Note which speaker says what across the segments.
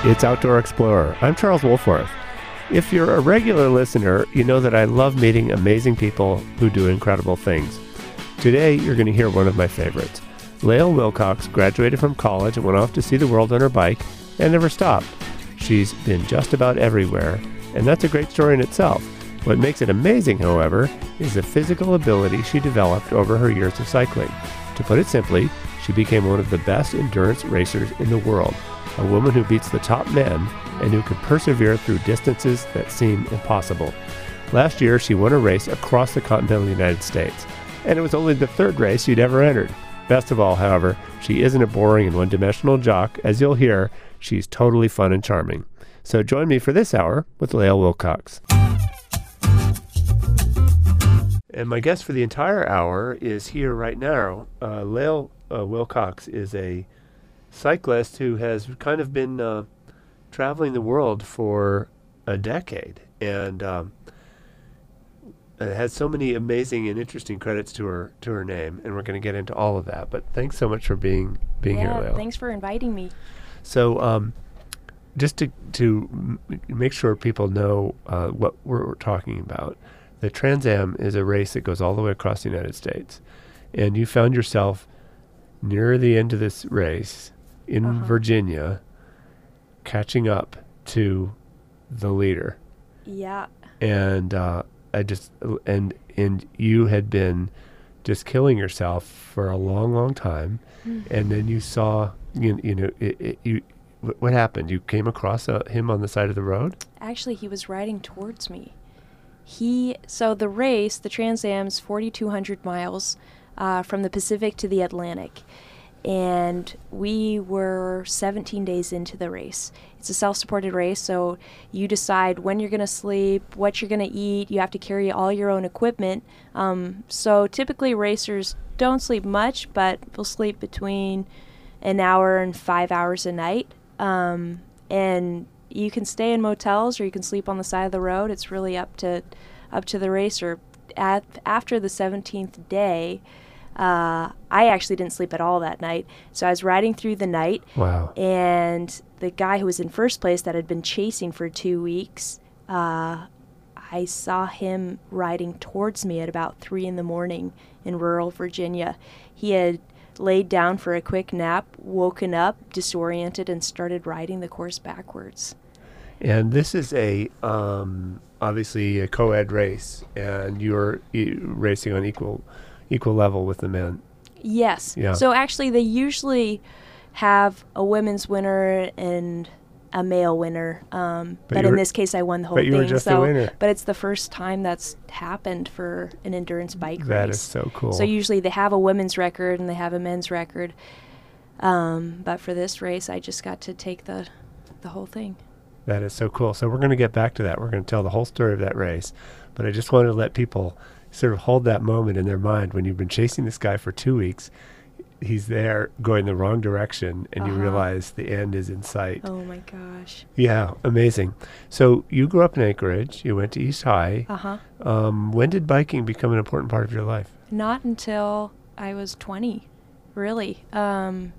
Speaker 1: It's Outdoor Explorer. I'm Charles Wolfworth. If you're a regular listener, you know that I love meeting amazing people who do incredible things. Today, you're going to hear one of my favorites. Lael Wilcox graduated from college and went off to see the world on her bike and never stopped. She's been just about everywhere, and that's a great story in itself. What makes it amazing, however, is the physical ability she developed over her years of cycling. To put it simply, she became one of the best endurance racers in the world, a woman who beats the top men and who can persevere through distances that seem impossible. Last year, she won a race across the continental United States, and it was only the third race she'd ever entered. Best of all, however, she isn't a boring and one-dimensional jock. As you'll hear, she's totally fun and charming. So join me for this hour with Lael Wilcox. And my guest for the entire hour is here right now. Lael Wilcox is a cyclist who has kind of been traveling the world for a decade and has so many amazing and interesting credits to her name, and we're going to get into all of that. But thanks so much for being here, Lael.
Speaker 2: Thanks for inviting me.
Speaker 1: So just to make sure people know what we're talking about, the Trans Am is a race that goes all the way across the United States, and you found yourself near the end of this race in Virginia, catching up to the leader.
Speaker 2: Yeah.
Speaker 1: And and you had been just killing yourself for a long, long time, and then you saw what happened? You came across him on the side of the road?
Speaker 2: Actually, he was riding towards me. So the race, the Trans Am's 4,200 miles from the Pacific to the Atlantic. And we were 17 days into the race. It's a self-supported race, so you decide when you're going to sleep, what you're going to eat. You have to carry all your own equipment. So typically racers don't sleep much, but will sleep between an hour and 5 hours a night. And you can stay in motels or you can sleep on the side of the road. It's really up to the racer. After the 17th day, I actually didn't sleep at all that night. So I was riding through the night.
Speaker 1: Wow.
Speaker 2: And the guy who was in first place that had been chasing for 2 weeks, I saw him riding towards me at about 3 a.m. in rural Virginia. He had laid down for a quick nap, woken up, disoriented, and started riding the course backwards.
Speaker 1: And this is obviously a co-ed race, and you're racing on equal level with the men.
Speaker 2: Yes.
Speaker 1: Yeah.
Speaker 2: So actually they usually have a women's winner and a male winner. But in this case I won the whole thing.
Speaker 1: But you were just the winner.
Speaker 2: But it's the first time that's happened for an endurance bike race.
Speaker 1: That is so cool.
Speaker 2: So usually they have a women's record and they have a men's record. But for this race I just got to take the whole thing.
Speaker 1: That is so cool. So we're going to get back to that. We're going to tell the whole story of that race. But I just wanted to let people sort of hold that moment in their mind when you've been chasing this guy for 2 weeks. He's there going the wrong direction, and you realize the end is in sight.
Speaker 2: Oh my gosh.
Speaker 1: Yeah, amazing. So you grew up in Anchorage. You went to East High. When did biking become an important part of your life?
Speaker 2: Not until I was 20, really. And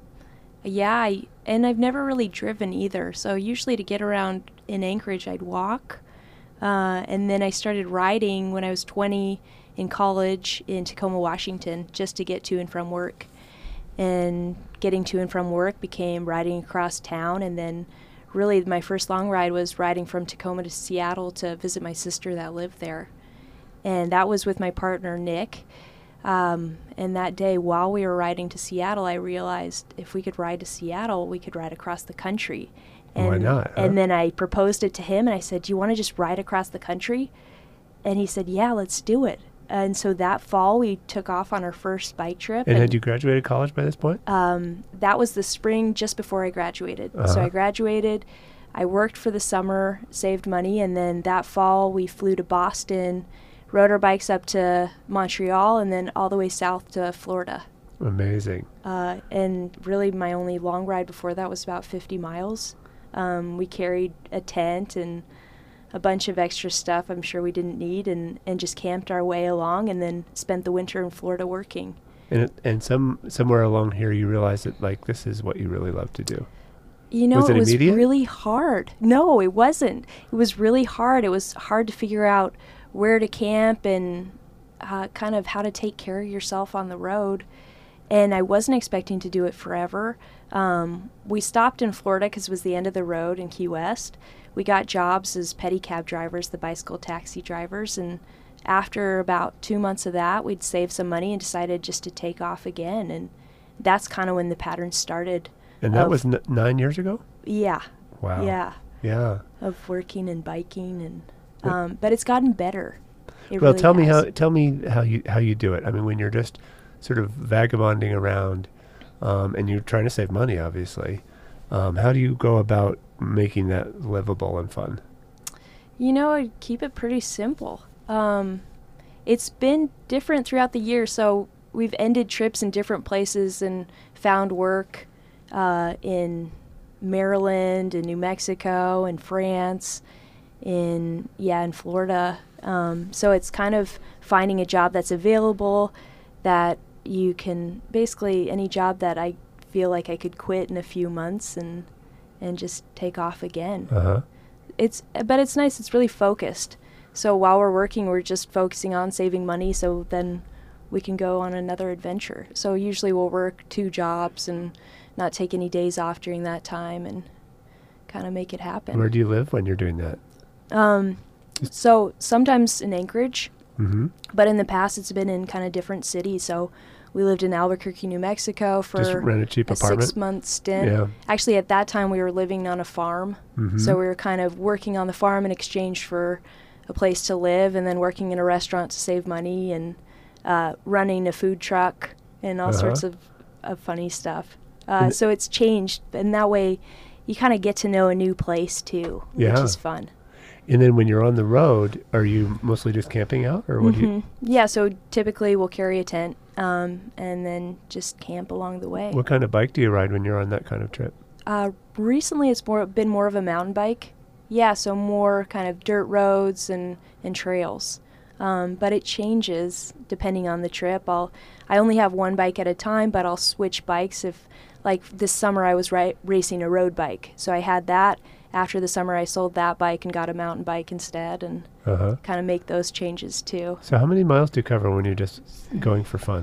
Speaker 2: I've never really driven either. So usually to get around in Anchorage, I'd walk. And then I started riding when I was 20 in college in Tacoma, Washington, just to get to and from work. And getting to and from work became riding across town. And then really my first long ride was riding from Tacoma to Seattle to visit my sister that lived there. And that was with my partner, Nick. And that day, while we were riding to Seattle, I realized if we could ride to Seattle, we could ride across the country. And,
Speaker 1: why not? Huh?
Speaker 2: And then I proposed it to him, and I said, "Do you want to just ride across the country?" And he said, "Yeah, let's do it." And so that fall, we took off on our first bike trip.
Speaker 1: And had you graduated college by this point?
Speaker 2: That was the spring just before I graduated. So I graduated, I worked for the summer, saved money, and then that fall we flew to Boston, rode our bikes up to Montreal, and then all the way south to Florida.
Speaker 1: Amazing.
Speaker 2: And really my only long ride before that was about 50 miles. We carried a tent and a bunch of extra stuff I'm sure we didn't need, and just camped our way along, and then spent the winter in Florida working.
Speaker 1: And somewhere along here you realize that, like, this is what you really love to do.
Speaker 2: You know,
Speaker 1: Was it
Speaker 2: it was
Speaker 1: immediate?
Speaker 2: really hard. No, it wasn't. It was really hard. It was hard to figure out where to camp and kind of how to take care of yourself on the road. And I wasn't expecting to do it forever. We stopped in Florida because it was the end of the road in Key West. We got jobs as pedicab drivers, the bicycle taxi drivers, and after about 2 months of that, we'd saved some money and decided just to take off again. And that's kind of when the pattern started.
Speaker 1: And that was 9 years ago?
Speaker 2: Yeah.
Speaker 1: Wow.
Speaker 2: Yeah.
Speaker 1: Yeah.
Speaker 2: Of working and biking, and but it's gotten better. It
Speaker 1: Well,
Speaker 2: really
Speaker 1: tell me how you do it. I mean, when you're just sort of vagabonding around, and you're trying to save money, obviously, how do you go about making that livable and fun?
Speaker 2: You know, I keep it pretty simple. It's been different throughout the year, so we've ended trips in different places and found work in Maryland and New Mexico and France, in Florida. So it's kind of finding a job that's available, that you can basically any job that I feel like I could quit in a few months and just take off again.
Speaker 1: Uh-huh.
Speaker 2: But it's nice. It's really focused. So while we're working, we're just focusing on saving money, so then we can go on another adventure. So usually we'll work 2 jobs and not take any days off during that time and kind of make it happen.
Speaker 1: Where do you live when you're doing that?
Speaker 2: So sometimes in Anchorage,
Speaker 1: Mm-hmm.
Speaker 2: but in the past it's been in kind of different cities. So we lived in Albuquerque, New Mexico for
Speaker 1: Just rent a cheap apartment?
Speaker 2: 6-month stint.
Speaker 1: Yeah.
Speaker 2: Actually, at that time we were living on a farm.
Speaker 1: Mm-hmm.
Speaker 2: So we were kind of working on the farm in exchange for a place to live, and then working in a restaurant to save money, and running a food truck and all sorts of funny stuff. So it's changed, and that way you kind of get to know a new place too, which is fun.
Speaker 1: And then when you're on the road, are you mostly just camping out, or what do you?
Speaker 2: Yeah, so typically we'll carry a tent and then just camp along the way.
Speaker 1: What kind of bike do you ride when you're on that kind of trip?
Speaker 2: Recently it's been more of a mountain bike. Yeah, so more kind of dirt roads and trails. But it changes depending on the trip. I only have one bike at a time, but I'll switch bikes if, like this summer I was racing a road bike. So I had that. After the summer I sold that bike and got a mountain bike instead, and kind of make those changes too.
Speaker 1: So how many miles do you cover when you're just going for fun?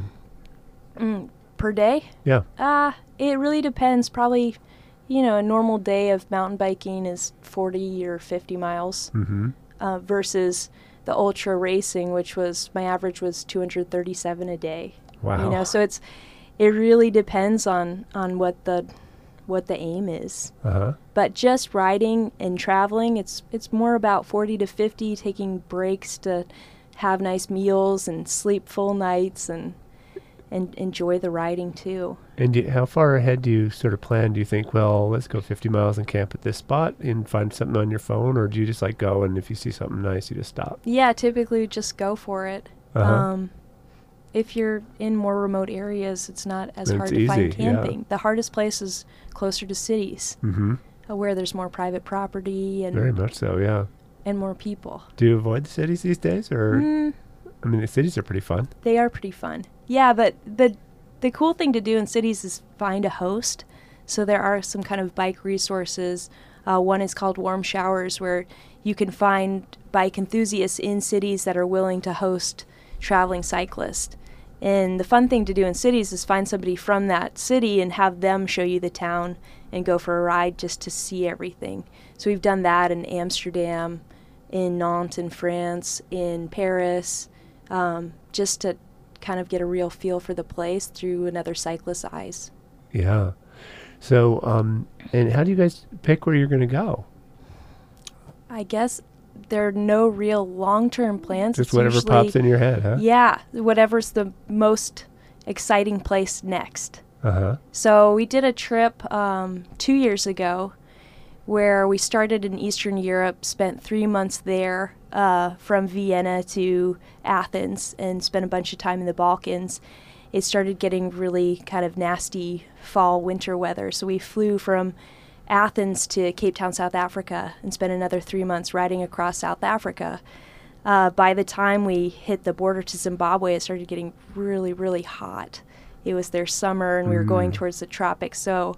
Speaker 2: Per day?
Speaker 1: Yeah.
Speaker 2: It really depends. Probably, a normal day of mountain biking is 40 or 50 miles versus the ultra racing, which was, my average was 237 a day.
Speaker 1: Wow.
Speaker 2: So it really depends on what the aim is. But just riding and traveling, it's more about 40 to 50, taking breaks to have nice meals and sleep full nights and enjoy the riding too.
Speaker 1: And how far ahead do you sort of plan? Do you think, well, let's go 50 miles and camp at this spot and find something on your phone, or do you just like go and if you see something nice, you just stop?
Speaker 2: Yeah, typically just go for it. If you're in more remote areas, it's not as hard to find camping. The hardest place is closer to cities, where there's more private property and
Speaker 1: very much so, yeah,
Speaker 2: and more people.
Speaker 1: Do you avoid the cities these days, or? I mean, the cities are pretty fun.
Speaker 2: They are pretty fun. Yeah, but the cool thing to do in cities is find a host. So there are some kind of bike resources. One is called Warm Showers, where you can find bike enthusiasts in cities that are willing to host traveling cyclists. And the fun thing to do in cities is find somebody from that city and have them show you the town and go for a ride just to see everything. So we've done that in Amsterdam, in Nantes in France, in Paris, just to kind of get a real feel for the place through another cyclist's eyes.
Speaker 1: Yeah. So, and how do you guys pick where you're going to go?
Speaker 2: I guess there are no real long-term plans.
Speaker 1: Just whatever pops in your head, huh?
Speaker 2: Yeah, whatever's the most exciting place next. So we did a trip 2 years ago where we started in Eastern Europe, spent 3 months there from Vienna to Athens, and spent a bunch of time in the Balkans. It started getting really kind of nasty fall-winter weather, so we flew from Athens to Cape Town, South Africa, and spent another 3 months riding across South Africa. By the time we hit the border to Zimbabwe, it started getting really, really hot. It was their summer, and we were going towards the tropics, so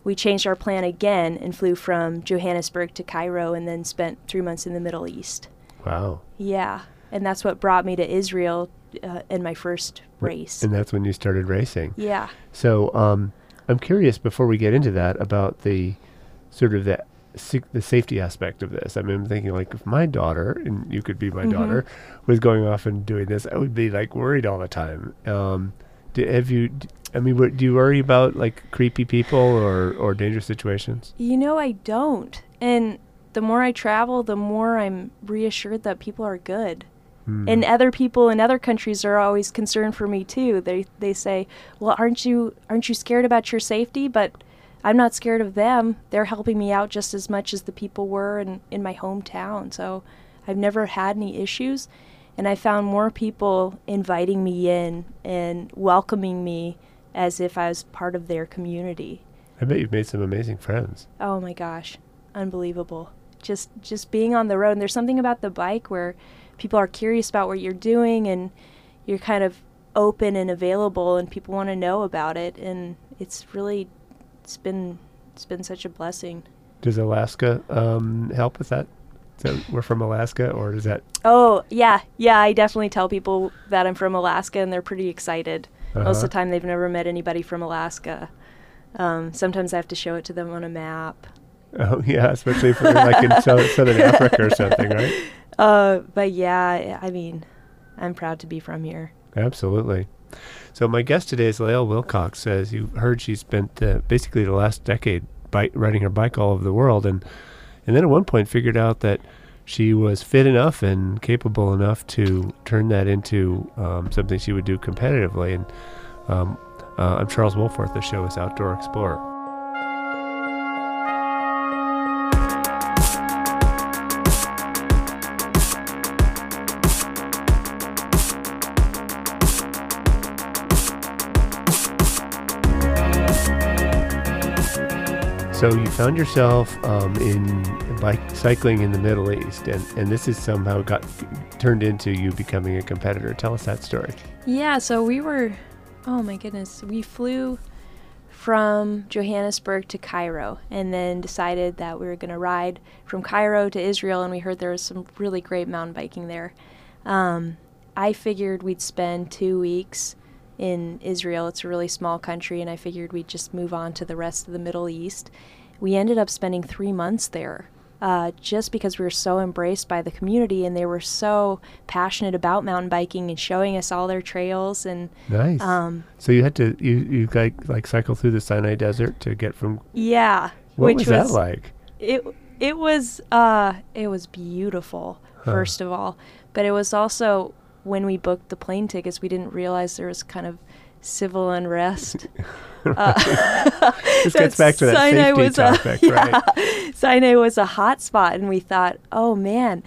Speaker 2: we changed our plan again and flew from Johannesburg to Cairo and then spent 3 months in the Middle East.
Speaker 1: Wow.
Speaker 2: Yeah, and that's what brought me to Israel in my first race.
Speaker 1: And that's when you started racing.
Speaker 2: Yeah.
Speaker 1: So I'm curious, before we get into that, about the sort of the safety aspect of this. I mean, I'm thinking, like, if my daughter, and you could be my daughter, was going off and doing this, I would be like worried all the time. Do you worry about like creepy people or dangerous situations?
Speaker 2: I don't. And the more I travel, the more I'm reassured that people are good. And other people in other countries are always concerned for me too. They say, "Well, aren't you scared about your safety?" But I'm not scared of them. They're helping me out just as much as the people were in my hometown. So I've never had any issues. And I found more people inviting me in and welcoming me as if I was part of their community.
Speaker 1: I bet you've made some amazing friends.
Speaker 2: Oh my gosh, unbelievable. Just being on the road. And there's something about the bike where people are curious about what you're doing and you're kind of open and available and people want to know about it. And it's been such a blessing.
Speaker 1: Does Alaska help with that? So we're from Alaska, or does that?
Speaker 2: Oh, yeah. I definitely tell people that I'm from Alaska, and they're pretty excited. Most of the time, they've never met anybody from Alaska. Sometimes I have to show it to them on a map.
Speaker 1: Oh, yeah, especially if we're like in Southern Africa or something, right?
Speaker 2: But yeah, I mean, I'm proud to be from here.
Speaker 1: Absolutely. So my guest today is Lael Wilcox. As you heard, she spent basically the last decade riding her bike all over the world, and then at one point figured out that she was fit enough and capable enough to turn that into something she would do competitively. And I'm Charles Wohlforth. The show is Outdoor Explorer. So you found yourself in cycling in the Middle East, and this is somehow got turned into you becoming a competitor. Tell us that story.
Speaker 2: Yeah, so we flew from Johannesburg to Cairo and then decided that we were going to ride from Cairo to Israel, and we heard there was some really great mountain biking there. I figured we'd spend 2 weeks in Israel. It's a really small country, and I figured we'd just move on to the rest of the Middle East. We ended up spending 3 months there, just because we were so embraced by the community, and they were so passionate about mountain biking and showing us all their trails. And
Speaker 1: nice. So you had to you like cycle through the Sinai Desert to get from.
Speaker 2: Yeah.
Speaker 1: What was that like?
Speaker 2: It was beautiful, first of all, but it was also, when we booked the plane tickets, we didn't realize there was kind of civil unrest.
Speaker 1: This gets back to that safety topic, right?
Speaker 2: Sinai was a hot spot, and we thought, oh man,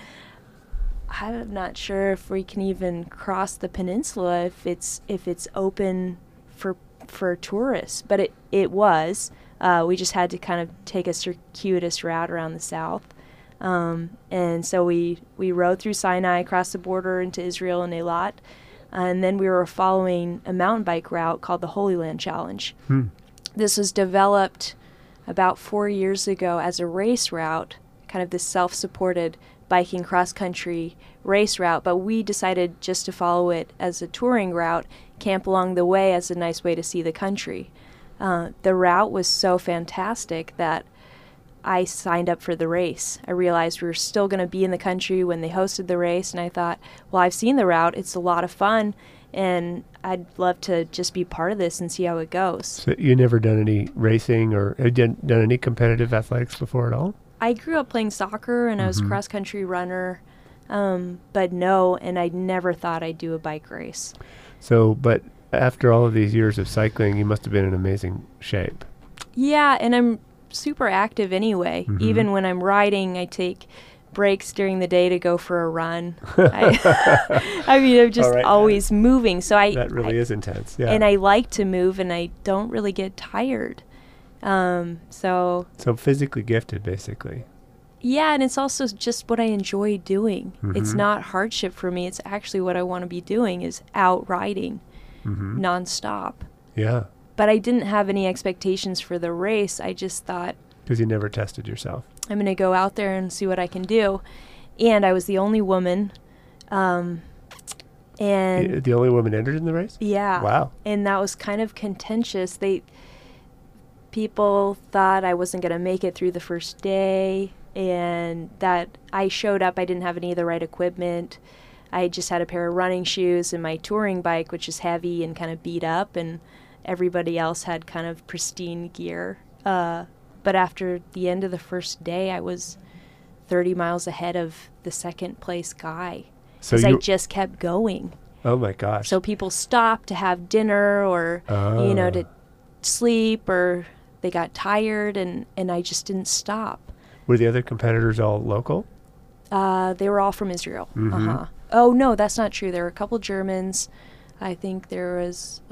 Speaker 2: I'm not sure if we can even cross the peninsula if it's open for tourists. But it was. We just had to kind of take a circuitous route around the south. And so we rode through Sinai, across the border into Israel and Eilat, and then we were following a mountain bike route called the Holy Land Challenge. This was developed about 4 years ago as a race route, kind of this self-supported biking cross-country race route, but we decided just to follow it as a touring route, camp along the way as a nice way to see the country. The route was so fantastic that I signed up for the race. I realized we were still going to be in the country when they hosted the race, and I thought, well, I've seen the route. It's a lot of fun, and I'd love to just be part of this and see how it goes.
Speaker 1: So you never done any racing or done any competitive athletics before at all?
Speaker 2: I grew up playing soccer, and I was a cross-country runner, but no, and I never thought I'd do a bike race.
Speaker 1: So, but after all of these years of cycling, you must have been in amazing shape.
Speaker 2: Yeah, and I'm super active anyway. Even when I'm riding, I take breaks during the day to go for a run. I mean, I'm just always moving. So
Speaker 1: that really is intense. Yeah.
Speaker 2: And I like to move, and I don't really get tired. So
Speaker 1: physically gifted, basically.
Speaker 2: Yeah, and it's also just what I enjoy doing. It's not hardship for me. It's actually what I want to be doing, is out riding nonstop.
Speaker 1: Yeah.
Speaker 2: but I didn't have any expectations for the race. I just thought,
Speaker 1: Because you never tested yourself.
Speaker 2: I'm going to go out there and see what I can do. And I was the only woman. And
Speaker 1: The only woman entered in the race?
Speaker 2: yeah.
Speaker 1: Wow.
Speaker 2: And that was kind of contentious. People thought I wasn't going to make it through the first day, and that I showed up, I didn't have any of the right equipment. I just had a pair of running shoes and my touring bike, which is heavy and kind of beat up, and everybody else had kind of pristine gear. But after the end of the first day, I was 30 miles ahead of the second place guy,
Speaker 1: So
Speaker 2: because I just kept going.
Speaker 1: Oh my gosh.
Speaker 2: So people stopped to have dinner or, to sleep, or they got tired, and I just didn't stop.
Speaker 1: Were the other competitors all local?
Speaker 2: They were all from Israel.
Speaker 1: Mhm.
Speaker 2: Oh, no, that's not true. There were a couple Germans. I think there was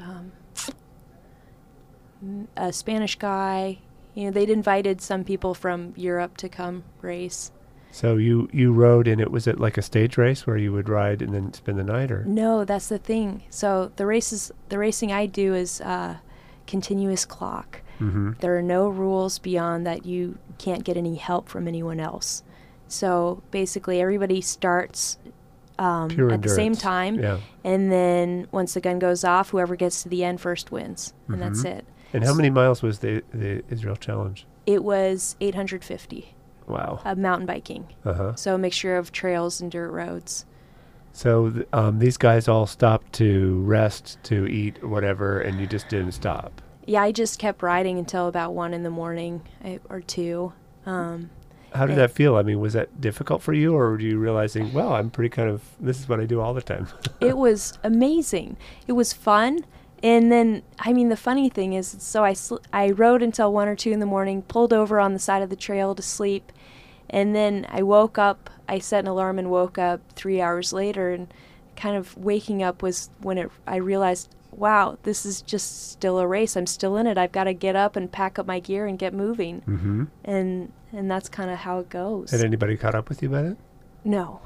Speaker 2: a Spanish guy. They'd invited some people from Europe to come race.
Speaker 1: So you rode, and was it like a stage race where you would ride and then spend the night, or?
Speaker 2: No, that's the thing. So the racing I do is continuous clock.
Speaker 1: Mm-hmm.
Speaker 2: There are no rules beyond that. You can't get any help from anyone else. So basically everybody starts
Speaker 1: Pure
Speaker 2: at the same
Speaker 1: endurance.
Speaker 2: time.
Speaker 1: Yeah.
Speaker 2: And then once the gun goes off, whoever gets to the end first wins. And that's
Speaker 1: Mhm.
Speaker 2: it.
Speaker 1: And how many miles was the Israel Challenge?
Speaker 2: It was 850
Speaker 1: Wow.
Speaker 2: mountain biking.
Speaker 1: Uh-huh.
Speaker 2: So a mixture of trails and dirt roads.
Speaker 1: So these guys all stopped to rest, to eat, whatever, and you just didn't stop.
Speaker 2: Yeah, I just kept riding until about 1 in the morning or 2.
Speaker 1: How did that feel? I mean, was that difficult for you, or were you realizing, well, I'm pretty this is what I do all the time?
Speaker 2: It was amazing. It was fun. And then, the funny thing is, so I rode until 1 or 2 in the morning, pulled over on the side of the trail to sleep, and then I woke up. I set an alarm and woke up 3 hours later, and kind of waking up was when I realized, wow, this is just still a race. I'm still in it. I've got to get up and pack up my gear and get moving.
Speaker 1: Mm-hmm.
Speaker 2: And that's kind of how it goes.
Speaker 1: Had anybody caught up with you about it?
Speaker 2: No.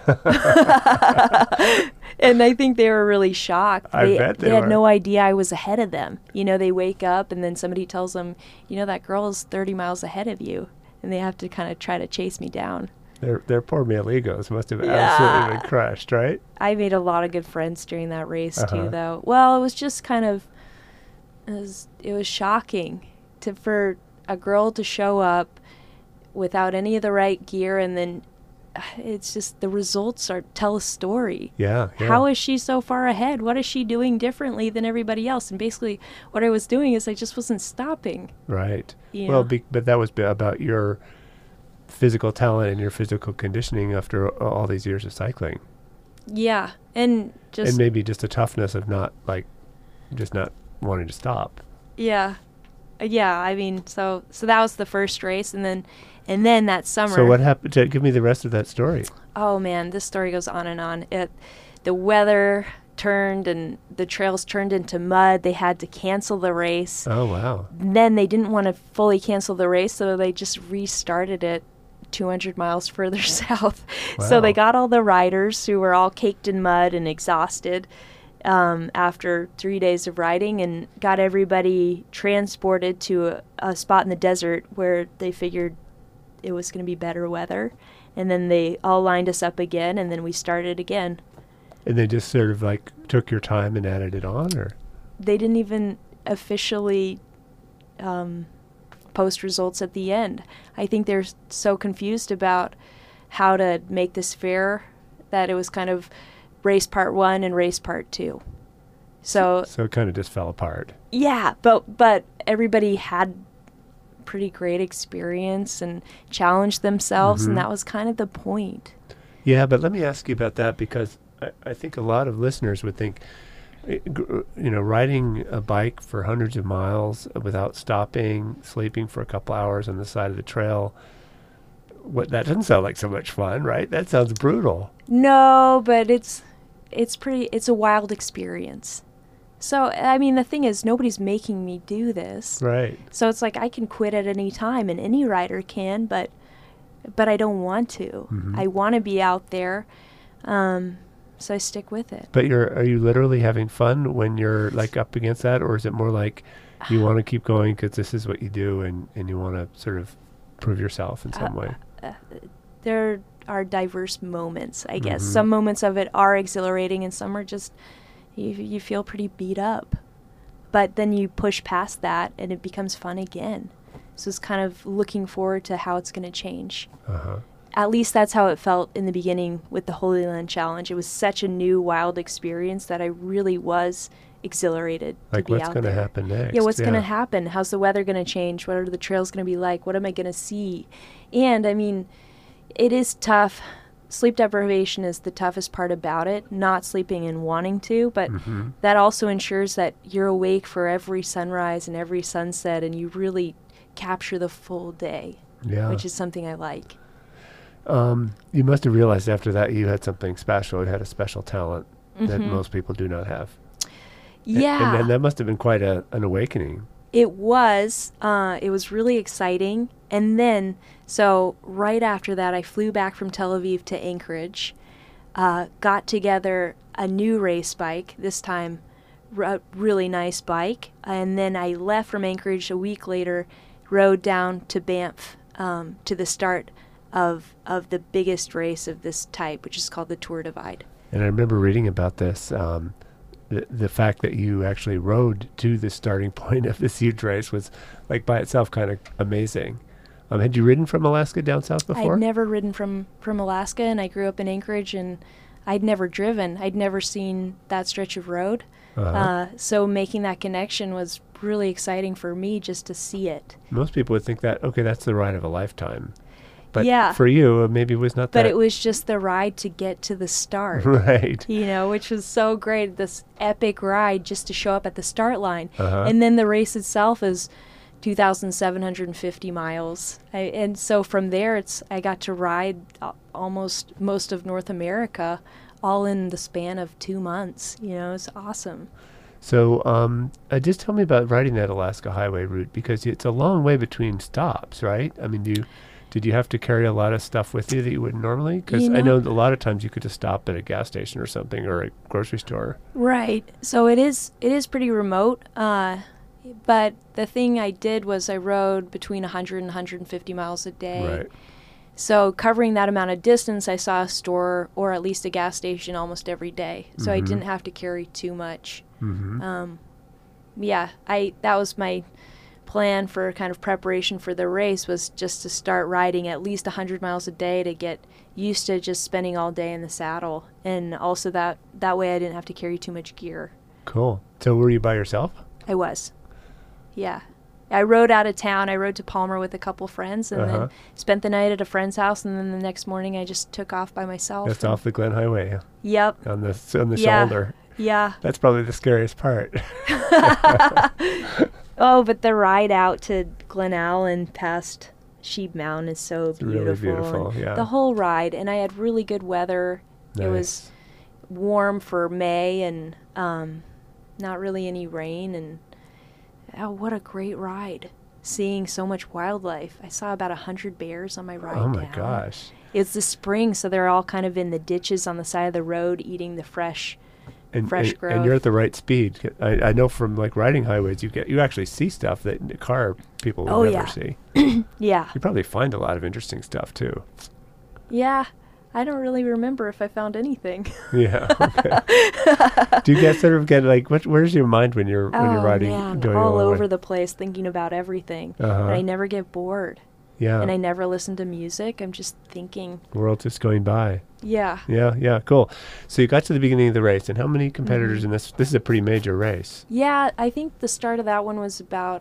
Speaker 2: And I think they were really shocked.
Speaker 1: I bet they
Speaker 2: had
Speaker 1: were.
Speaker 2: no idea I was ahead of them. They wake up and then somebody tells them, that girl is 30 miles ahead of you. And they have to kind of try to chase me down.
Speaker 1: Their poor male egos must have
Speaker 2: Yeah.
Speaker 1: absolutely been crushed, right?
Speaker 2: I made a lot of good friends during that race
Speaker 1: Uh-huh.
Speaker 2: too, though. Well, it was just kind of, it was shocking for a girl to show up without any of the right gear, and then it's just the results tell a story.
Speaker 1: Yeah.
Speaker 2: How is she so far ahead? What is she doing differently than everybody else? And basically what I was doing is I just wasn't stopping.
Speaker 1: Right.
Speaker 2: Yeah.
Speaker 1: Well, but that was about your physical talent and your physical conditioning after all these years of cycling.
Speaker 2: Yeah. And
Speaker 1: maybe just a toughness of not wanting to stop.
Speaker 2: Yeah. Yeah, so that was the first race, and then that summer.
Speaker 1: So what happened? Give me the rest of that story.
Speaker 2: Oh man, this story goes on and on. The weather turned and the trails turned into mud. They had to cancel the race.
Speaker 1: Oh wow.
Speaker 2: And then they didn't want to fully cancel the race, so they just restarted it 200 miles further south.
Speaker 1: Wow.
Speaker 2: So they got all the riders who were all caked in mud and exhausted after 3 days of riding, and got everybody transported to a spot in the desert where they figured it was going to be better weather. And then they all lined us up again, and then we started again.
Speaker 1: And they just sort of took your time and added it on, or?
Speaker 2: They didn't even officially post results at the end. I think they're so confused about how to make this fair that it was kind of race part 1 and race part 2. So
Speaker 1: it kind of just fell apart.
Speaker 2: Yeah, but everybody had pretty great experience and challenged themselves,
Speaker 1: Mm-hmm.
Speaker 2: and that was kind of the point.
Speaker 1: Yeah, but let me ask you about that, because I think a lot of listeners would think, riding a bike for hundreds of miles without stopping, sleeping for a couple hours on the side of the trail, that doesn't sound like so much fun, right? That sounds brutal.
Speaker 2: No, but it's a wild experience. So, the thing is, nobody's making me do this.
Speaker 1: Right.
Speaker 2: So it's like I can quit at any time, and any rider can, but I don't want to.
Speaker 1: Mm-hmm.
Speaker 2: I want to be out there, so I stick with it.
Speaker 1: But are you literally having fun when you're up against that, or is it more like You want to keep going because this is what you do, and you want to sort of prove yourself in some way.
Speaker 2: There are diverse moments, I guess.
Speaker 1: Mhm.
Speaker 2: Some moments of it are exhilarating, and some are just you feel pretty beat up. But then you push past that, and it becomes fun again. So it's kind of looking forward to how it's going to change.
Speaker 1: Uh-huh.
Speaker 2: At least that's how it felt in the beginning with the Holy Land Challenge. It was such a new, wild experience that I really was exhilarated to
Speaker 1: Like,
Speaker 2: be
Speaker 1: what's
Speaker 2: out
Speaker 1: going to
Speaker 2: there.
Speaker 1: happen next?
Speaker 2: Yeah, what's going to happen? How's the weather going to change? What are the trails going to be like? What am I going to see? And, I mean, it is tough. Sleep deprivation is the toughest part about it, not sleeping and wanting to, but
Speaker 1: Mhm.
Speaker 2: that also ensures that you're awake for every sunrise and every sunset, and you really capture the full day,
Speaker 1: Yeah.
Speaker 2: which is something I like.
Speaker 1: You must have realized after that you had something special. You had a special talent that
Speaker 2: Mhm.
Speaker 1: most people do not have.
Speaker 2: Yeah.
Speaker 1: And then that must have been quite an awakening.
Speaker 2: It was really exciting. And then, so right after that, I flew back from Tel Aviv to Anchorage, got together a new race bike, this time a really nice bike. And then I left from Anchorage a week later, rode down to Banff to the start of the biggest race of this type, which is called the Tour Divide.
Speaker 1: And I remember reading about this, the fact that you actually rode to the starting point of this huge race was, like, by itself kind of amazing. Had you ridden from Alaska down south before?
Speaker 2: I'd never ridden from Alaska, and I grew up in Anchorage, and I'd never driven. I'd never seen that stretch of road.
Speaker 1: Uh-huh.
Speaker 2: So making that connection was really exciting for me just to see it.
Speaker 1: Most people would think that, okay, that's the ride of a lifetime. But
Speaker 2: Yeah.
Speaker 1: for you, maybe it was not
Speaker 2: But
Speaker 1: that.
Speaker 2: it was just the ride to get to the start,
Speaker 1: Right.
Speaker 2: which was so great. This epic ride just to show up at the start line.
Speaker 1: Uh-huh.
Speaker 2: And then the race itself is 2,750 miles. And so from there, I got to ride almost most of North America all in the span of 2 months. It's awesome.
Speaker 1: So just tell me about riding that Alaska Highway route, because it's a long way between stops, right? I mean, did you have to carry a lot of stuff with you that you wouldn't normally? Because I know a lot of times you could just stop at a gas station or something, or a grocery store.
Speaker 2: Right. So it is pretty remote. But the thing I did was I rode between 100 and 150 miles a day.
Speaker 1: Right.
Speaker 2: So covering that amount of distance, I saw a store or at least a gas station almost every day. So I didn't have to carry too much.
Speaker 1: Mm-hmm.
Speaker 2: That was my plan for kind of preparation for the race, was just to start riding at least 100 miles a day to get used to just spending all day in the saddle. And also that way I didn't have to carry too much gear.
Speaker 1: Cool. So were you by yourself?
Speaker 2: I was. Yeah. I rode out of town. I rode to Palmer with a couple friends and then spent the night at a friend's house, and then the next morning I just took off by myself.
Speaker 1: Just off the Glen Highway.
Speaker 2: Yep.
Speaker 1: On the shoulder.
Speaker 2: Yeah.
Speaker 1: That's probably the scariest part.
Speaker 2: Oh, but the ride out to Glen Allen past Sheep Mountain is so beautiful.
Speaker 1: Really beautiful, yeah.
Speaker 2: The whole ride, and I had really good weather.
Speaker 1: Nice.
Speaker 2: It was warm for May, and not really any rain, and what a great ride. Seeing so much wildlife. I saw about 100 bears on my ride down.
Speaker 1: Oh my gosh.
Speaker 2: It's the spring, so they're all kind of in the ditches on the side of the road eating the fresh growth.
Speaker 1: And you're at the right speed. I know from, like, riding highways, you actually see stuff that in the car people would never see.
Speaker 2: Yeah.
Speaker 1: You probably find a lot of interesting stuff too.
Speaker 2: Yeah. I don't really remember if I found anything.
Speaker 1: Yeah. Okay. Do you guys sort of get, like, where's your mind when you're riding?
Speaker 2: Man,
Speaker 1: going
Speaker 2: all
Speaker 1: the way?
Speaker 2: over the place thinking about everything.
Speaker 1: Uh-huh.
Speaker 2: And I never get bored.
Speaker 1: Yeah.
Speaker 2: And I never listen to music. I'm just thinking.
Speaker 1: The world's just going by.
Speaker 2: Yeah.
Speaker 1: Yeah, cool. So you got to the beginning of the race, and how many competitors in this? This is a pretty major race.
Speaker 2: Yeah, I think the start of that one was about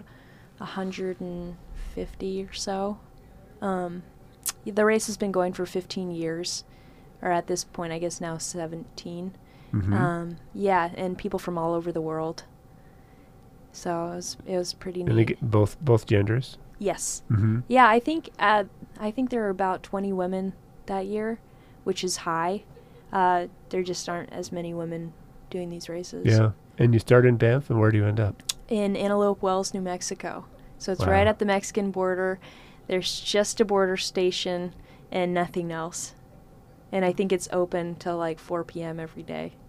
Speaker 2: 150 or so. The race has been going for 15 years, or at this point, I guess now 17.
Speaker 1: Mm-hmm.
Speaker 2: Yeah, and people from all over the world. So it was pretty neat.
Speaker 1: And they get both genders.
Speaker 2: Yes.
Speaker 1: Mm-hmm.
Speaker 2: Yeah, I think there were about 20 women that year, which is high. There just aren't as many women doing these races.
Speaker 1: Yeah. And you start in Banff, and where do you end up?
Speaker 2: In Antelope Wells, New Mexico. So it's
Speaker 1: Wow.
Speaker 2: right at the Mexican border. There's just a border station and nothing else. And I think it's open till like 4 p.m. every day.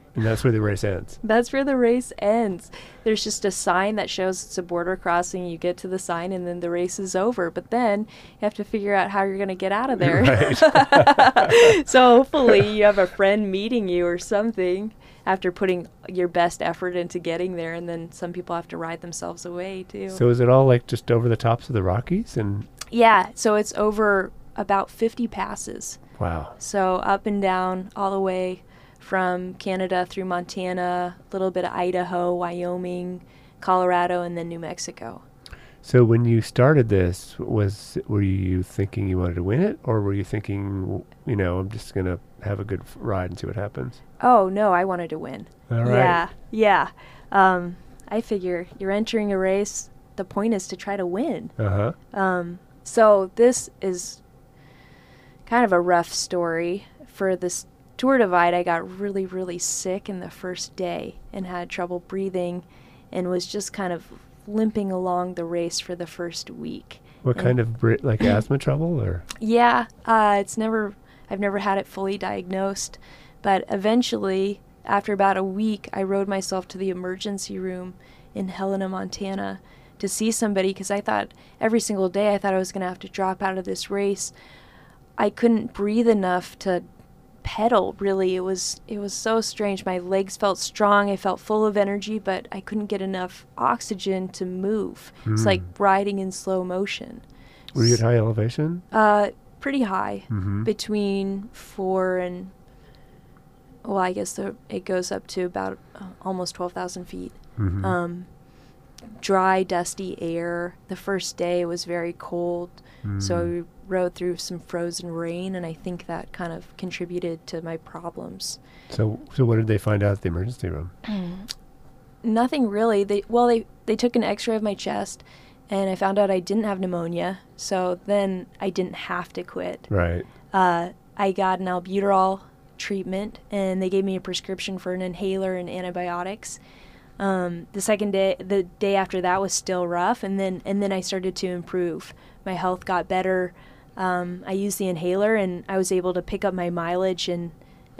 Speaker 1: And that's where the race ends.
Speaker 2: That's where the race ends. There's just a sign that shows it's a border crossing. You get to the sign and then the race is over. But then you have to figure out how you're going to get out of there.
Speaker 1: Right.
Speaker 2: So hopefully you have a friend meeting you or something after putting your best effort into getting there. And then some people have to ride themselves away too.
Speaker 1: So is it all like just over the tops of the Rockies? And
Speaker 2: Yeah, so it's over about 50 passes.
Speaker 1: wow.
Speaker 2: So up and down all the way from Canada through Montana, a little bit of Idaho, Wyoming, Colorado, and then New Mexico.
Speaker 1: So when you started this, were you thinking you wanted to win it, or were you thinking, I'm just going to have a good ride and see what happens?
Speaker 2: Oh, no, I wanted to win.
Speaker 1: All right.
Speaker 2: Yeah. I figure you're entering a race, the point is to try to win.
Speaker 1: Uh-huh.
Speaker 2: So this is kind of a rough story. For this Tour Divide, I got really, really sick in the first day and had trouble breathing and was just kind of limping along the race for the first week.
Speaker 1: What kind of, like asthma trouble or?
Speaker 2: Yeah, I've never had it fully diagnosed, but eventually, after about a week, I rode myself to the emergency room in Helena, Montana to see somebody because I thought every single day I thought I was going to have to drop out of this race. I couldn't breathe enough to pedal, really. It was so strange. My legs felt strong. I felt full of energy, but I couldn't get enough oxygen to move. It's like riding in slow motion.
Speaker 1: Were you at high elevation?
Speaker 2: Pretty high, between 4 and, well, I guess it goes up to about almost 12,000 feet. Dry, dusty air. The first day it was very cold, so we rode through some frozen rain, and I think that kind of contributed to my problems.
Speaker 1: So what did they find out at the emergency room?
Speaker 2: Nothing really. They took an x-ray of my chest, and I found out I didn't have pneumonia, so then I didn't have to quit.
Speaker 1: Right.
Speaker 2: I got an albuterol treatment, and they gave me a prescription for an inhaler and antibiotics. The day after that was still rough, and then I started to improve. My health got better. I used the inhaler, and I was able to pick up my mileage and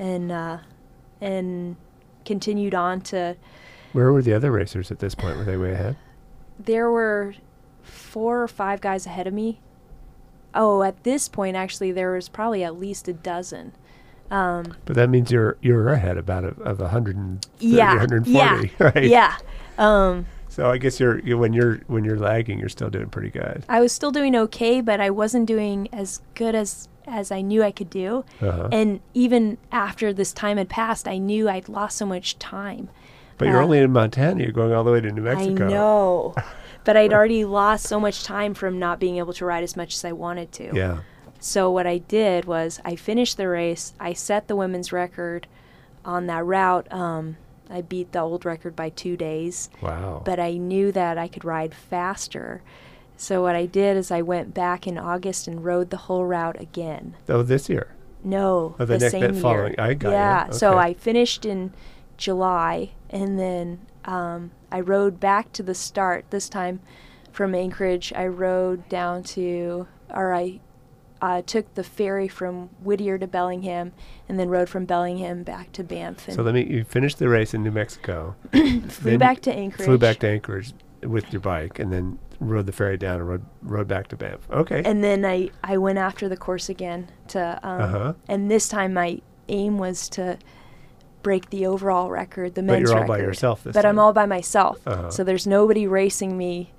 Speaker 2: continued on to.
Speaker 1: Where were the other racers at this point? Were they way ahead?
Speaker 2: There were 4 or 5 guys ahead of me. Oh, at this point, actually, there was probably at least a dozen.
Speaker 1: But that means you're ahead about of 130,
Speaker 2: Yeah,
Speaker 1: 140, right?
Speaker 2: Yeah.
Speaker 1: So I guess when you're lagging, you're still doing pretty good.
Speaker 2: I was still doing okay, but I wasn't doing as good as I knew I could do.
Speaker 1: Uh-huh.
Speaker 2: And even after this time had passed, I knew I'd lost so much time.
Speaker 1: But you're only in Montana. You're going all the way to New Mexico.
Speaker 2: I know. But I'd already lost so much time from not being able to ride as much as I wanted to.
Speaker 1: Yeah.
Speaker 2: So what I did was I finished the race. I set the women's record on that route. I beat the old record by 2 days.
Speaker 1: Wow.
Speaker 2: But I knew that I could ride faster. So what I did is I went back in August and rode the whole route again.
Speaker 1: Oh, this year?
Speaker 2: No,
Speaker 1: Oh,
Speaker 2: the same
Speaker 1: that
Speaker 2: year.
Speaker 1: following. I got
Speaker 2: yeah,
Speaker 1: you.
Speaker 2: so
Speaker 1: Okay.
Speaker 2: I finished in July, and then I rode back to the start. This time from Anchorage, I rode down to, or I took the ferry from Whittier to Bellingham, and then rode from Bellingham back to Banff. And
Speaker 1: So you finished the race in New Mexico.
Speaker 2: flew back to Anchorage.
Speaker 1: Flew back to Anchorage with your bike, and then rode the ferry down and rode back to Banff. Okay.
Speaker 2: And then I went after the course again to, and this time my aim was to break the overall record, the men's record.
Speaker 1: But you're all by yourself this
Speaker 2: But
Speaker 1: time.
Speaker 2: I'm all by myself,
Speaker 1: Uh-huh.
Speaker 2: so there's nobody racing me.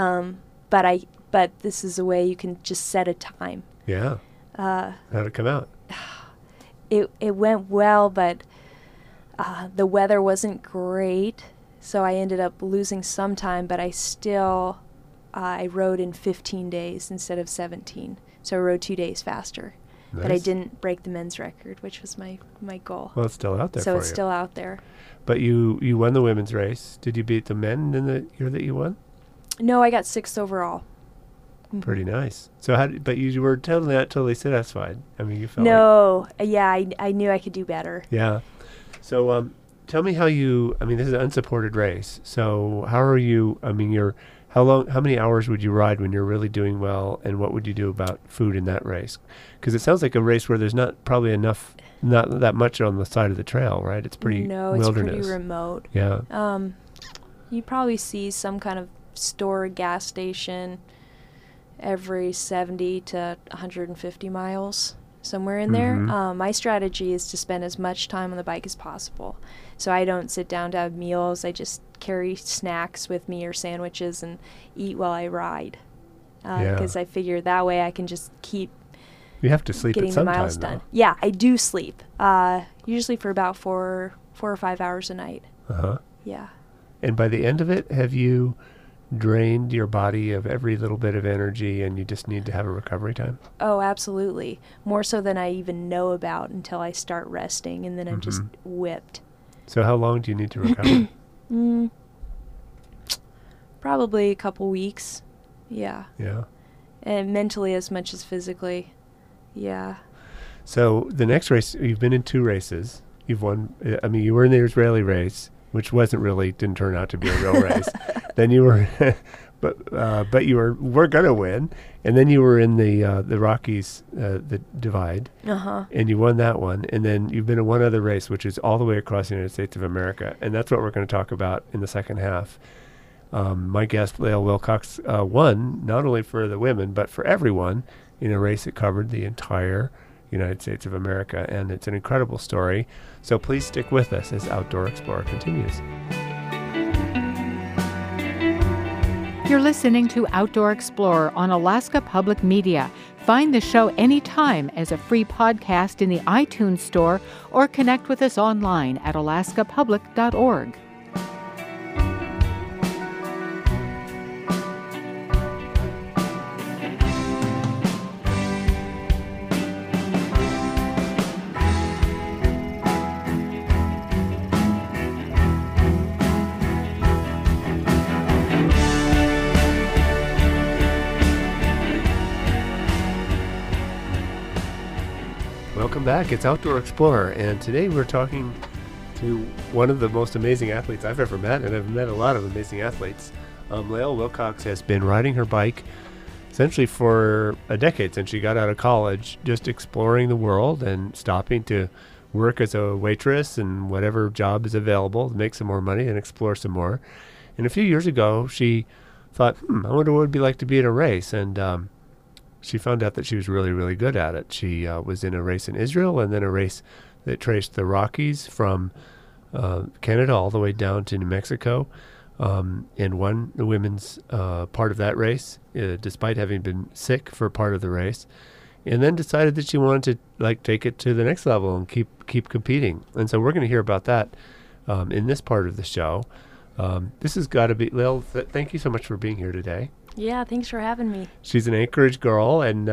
Speaker 2: But this is a way you can just set a time.
Speaker 1: Yeah. How'd it come out?
Speaker 2: It went well, but the weather wasn't great, so I ended up losing some time. But I rode in 15 days instead of 17, so I rode 2 days faster. But I
Speaker 1: Nice.
Speaker 2: didn't break the men's record, which was my goal.
Speaker 1: Well, it's still out there
Speaker 2: So
Speaker 1: for
Speaker 2: it's
Speaker 1: you.
Speaker 2: still out there.
Speaker 1: But you won the women's race. Did you beat the men in the year that you won?
Speaker 2: No, I got 6th overall.
Speaker 1: Pretty nice. So but you were not totally satisfied. I mean, you felt
Speaker 2: No, yeah, I knew I could do better.
Speaker 1: Yeah. So tell me how this is an unsupported race. So how are you, How many hours would you ride when you're really doing well, and what would you do about food in that race? Because it sounds like a race where there's not that much on the side of the trail, right? It's pretty wilderness.
Speaker 2: It's pretty remote.
Speaker 1: Yeah.
Speaker 2: You probably see some kind of store gas station every 70 to 150 miles, somewhere in there. My strategy is to spend as much time on the bike as possible. So I don't sit down to have meals. I just carry snacks with me or sandwiches and eat while I ride. Because I figure that way I can just keep
Speaker 1: you have to sleep
Speaker 2: getting
Speaker 1: at some
Speaker 2: the miles
Speaker 1: time,
Speaker 2: done. Yeah, I do sleep. Usually for about 4 or 5 hours a night.
Speaker 1: Uh-huh.
Speaker 2: Yeah.
Speaker 1: And by the end of it, have you drained your body of every little bit of energy and you just need to have a recovery time?
Speaker 2: Oh, absolutely. More so than I even know about until I start resting, and then I'm just whipped.
Speaker 1: So how long do you need to recover?
Speaker 2: Probably a couple weeks. Yeah.
Speaker 1: Yeah.
Speaker 2: And mentally as much as physically. Yeah.
Speaker 1: So the next race, you've been in 2 races. You've won. I mean, you were in the Israeli race, which didn't turn out to be a real race. Then you were, but you were gonna win. And then you were in the Rockies, the Divide, and you won that one. And then you've been in one other race, which is all the way across the United States of America, and that's what we're going to talk about in the second half. My guest, Lael Wilcox, won not only for the women but for everyone in a race that covered the entire United States of America, and it's an incredible story. So please stick with us as Outdoor Explorer continues.
Speaker 3: You're listening to Outdoor Explorer on Alaska Public Media. Find the show anytime as a free podcast in the iTunes Store or connect with us online at alaskapublic.org.
Speaker 1: Welcome back. It's Outdoor Explorer, and today we're talking to one of the most amazing athletes I've ever met, and I've met a lot of amazing athletes. Lael Wilcox has been riding her bike essentially for a decade since she got out of college, just exploring the world and stopping to work as a waitress and whatever job is available to make some more money and explore some more. And a few years ago, she thought, I wonder what it would be like to be in a race, and she found out that she was really, really good at it. She was in a race in Israel and then a race that traced the Rockies from Canada all the way down to New Mexico, and won the women's part of that race, despite having been sick for part of the race, and then decided that she wanted to take it to the next level and keep competing. And so we're going to hear about that in this part of the show. This has got to be, Lael, thank you so much for being here today.
Speaker 2: Yeah, thanks for having me.
Speaker 1: She's an Anchorage girl, and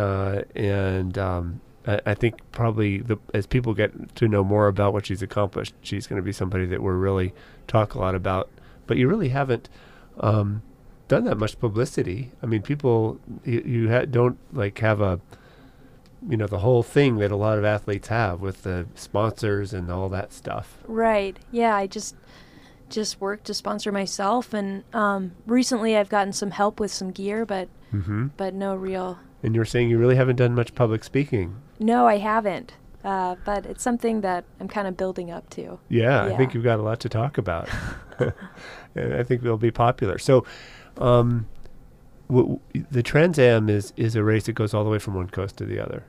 Speaker 1: I think probably as people get to know more about what she's accomplished, she's going to be somebody that we'll really talk a lot about. But you really haven't done that much publicity. I mean, people don't have a the whole thing that a lot of athletes have with the sponsors and all that stuff.
Speaker 2: Right. Yeah, I just work to sponsor myself, and recently I've gotten some help with some gear, but no real.
Speaker 1: And you're saying you really haven't done much public speaking?
Speaker 2: No, I haven't, but it's something that I'm kind of building up to.
Speaker 1: Yeah, I think you've got a lot to talk about. And I think it'll be popular. So the Trans Am is a race that goes all the way from one coast to the other.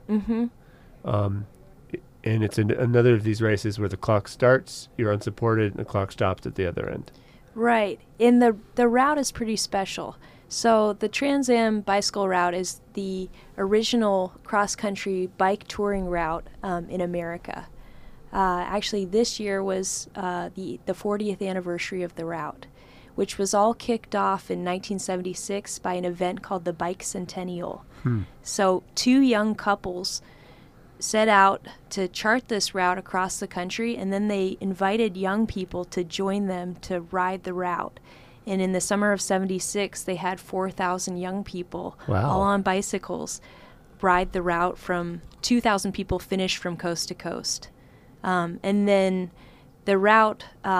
Speaker 1: And it's another of these races where the clock starts, you're unsupported, and the clock stops at the other end.
Speaker 2: Right. And the route is pretty special. So the Trans Am bicycle route is the original cross-country bike touring route in America. Actually, this year was the 40th anniversary of the route, which was all kicked off in 1976 by an event called the Bike Centennial. So 2 young couples set out to chart this route across the country, and then they invited young people to join them to ride the route. And in the summer of 76, they had 4,000 young people, all on bicycles, ride the route. From 2,000 people finished from coast to coast. And then the route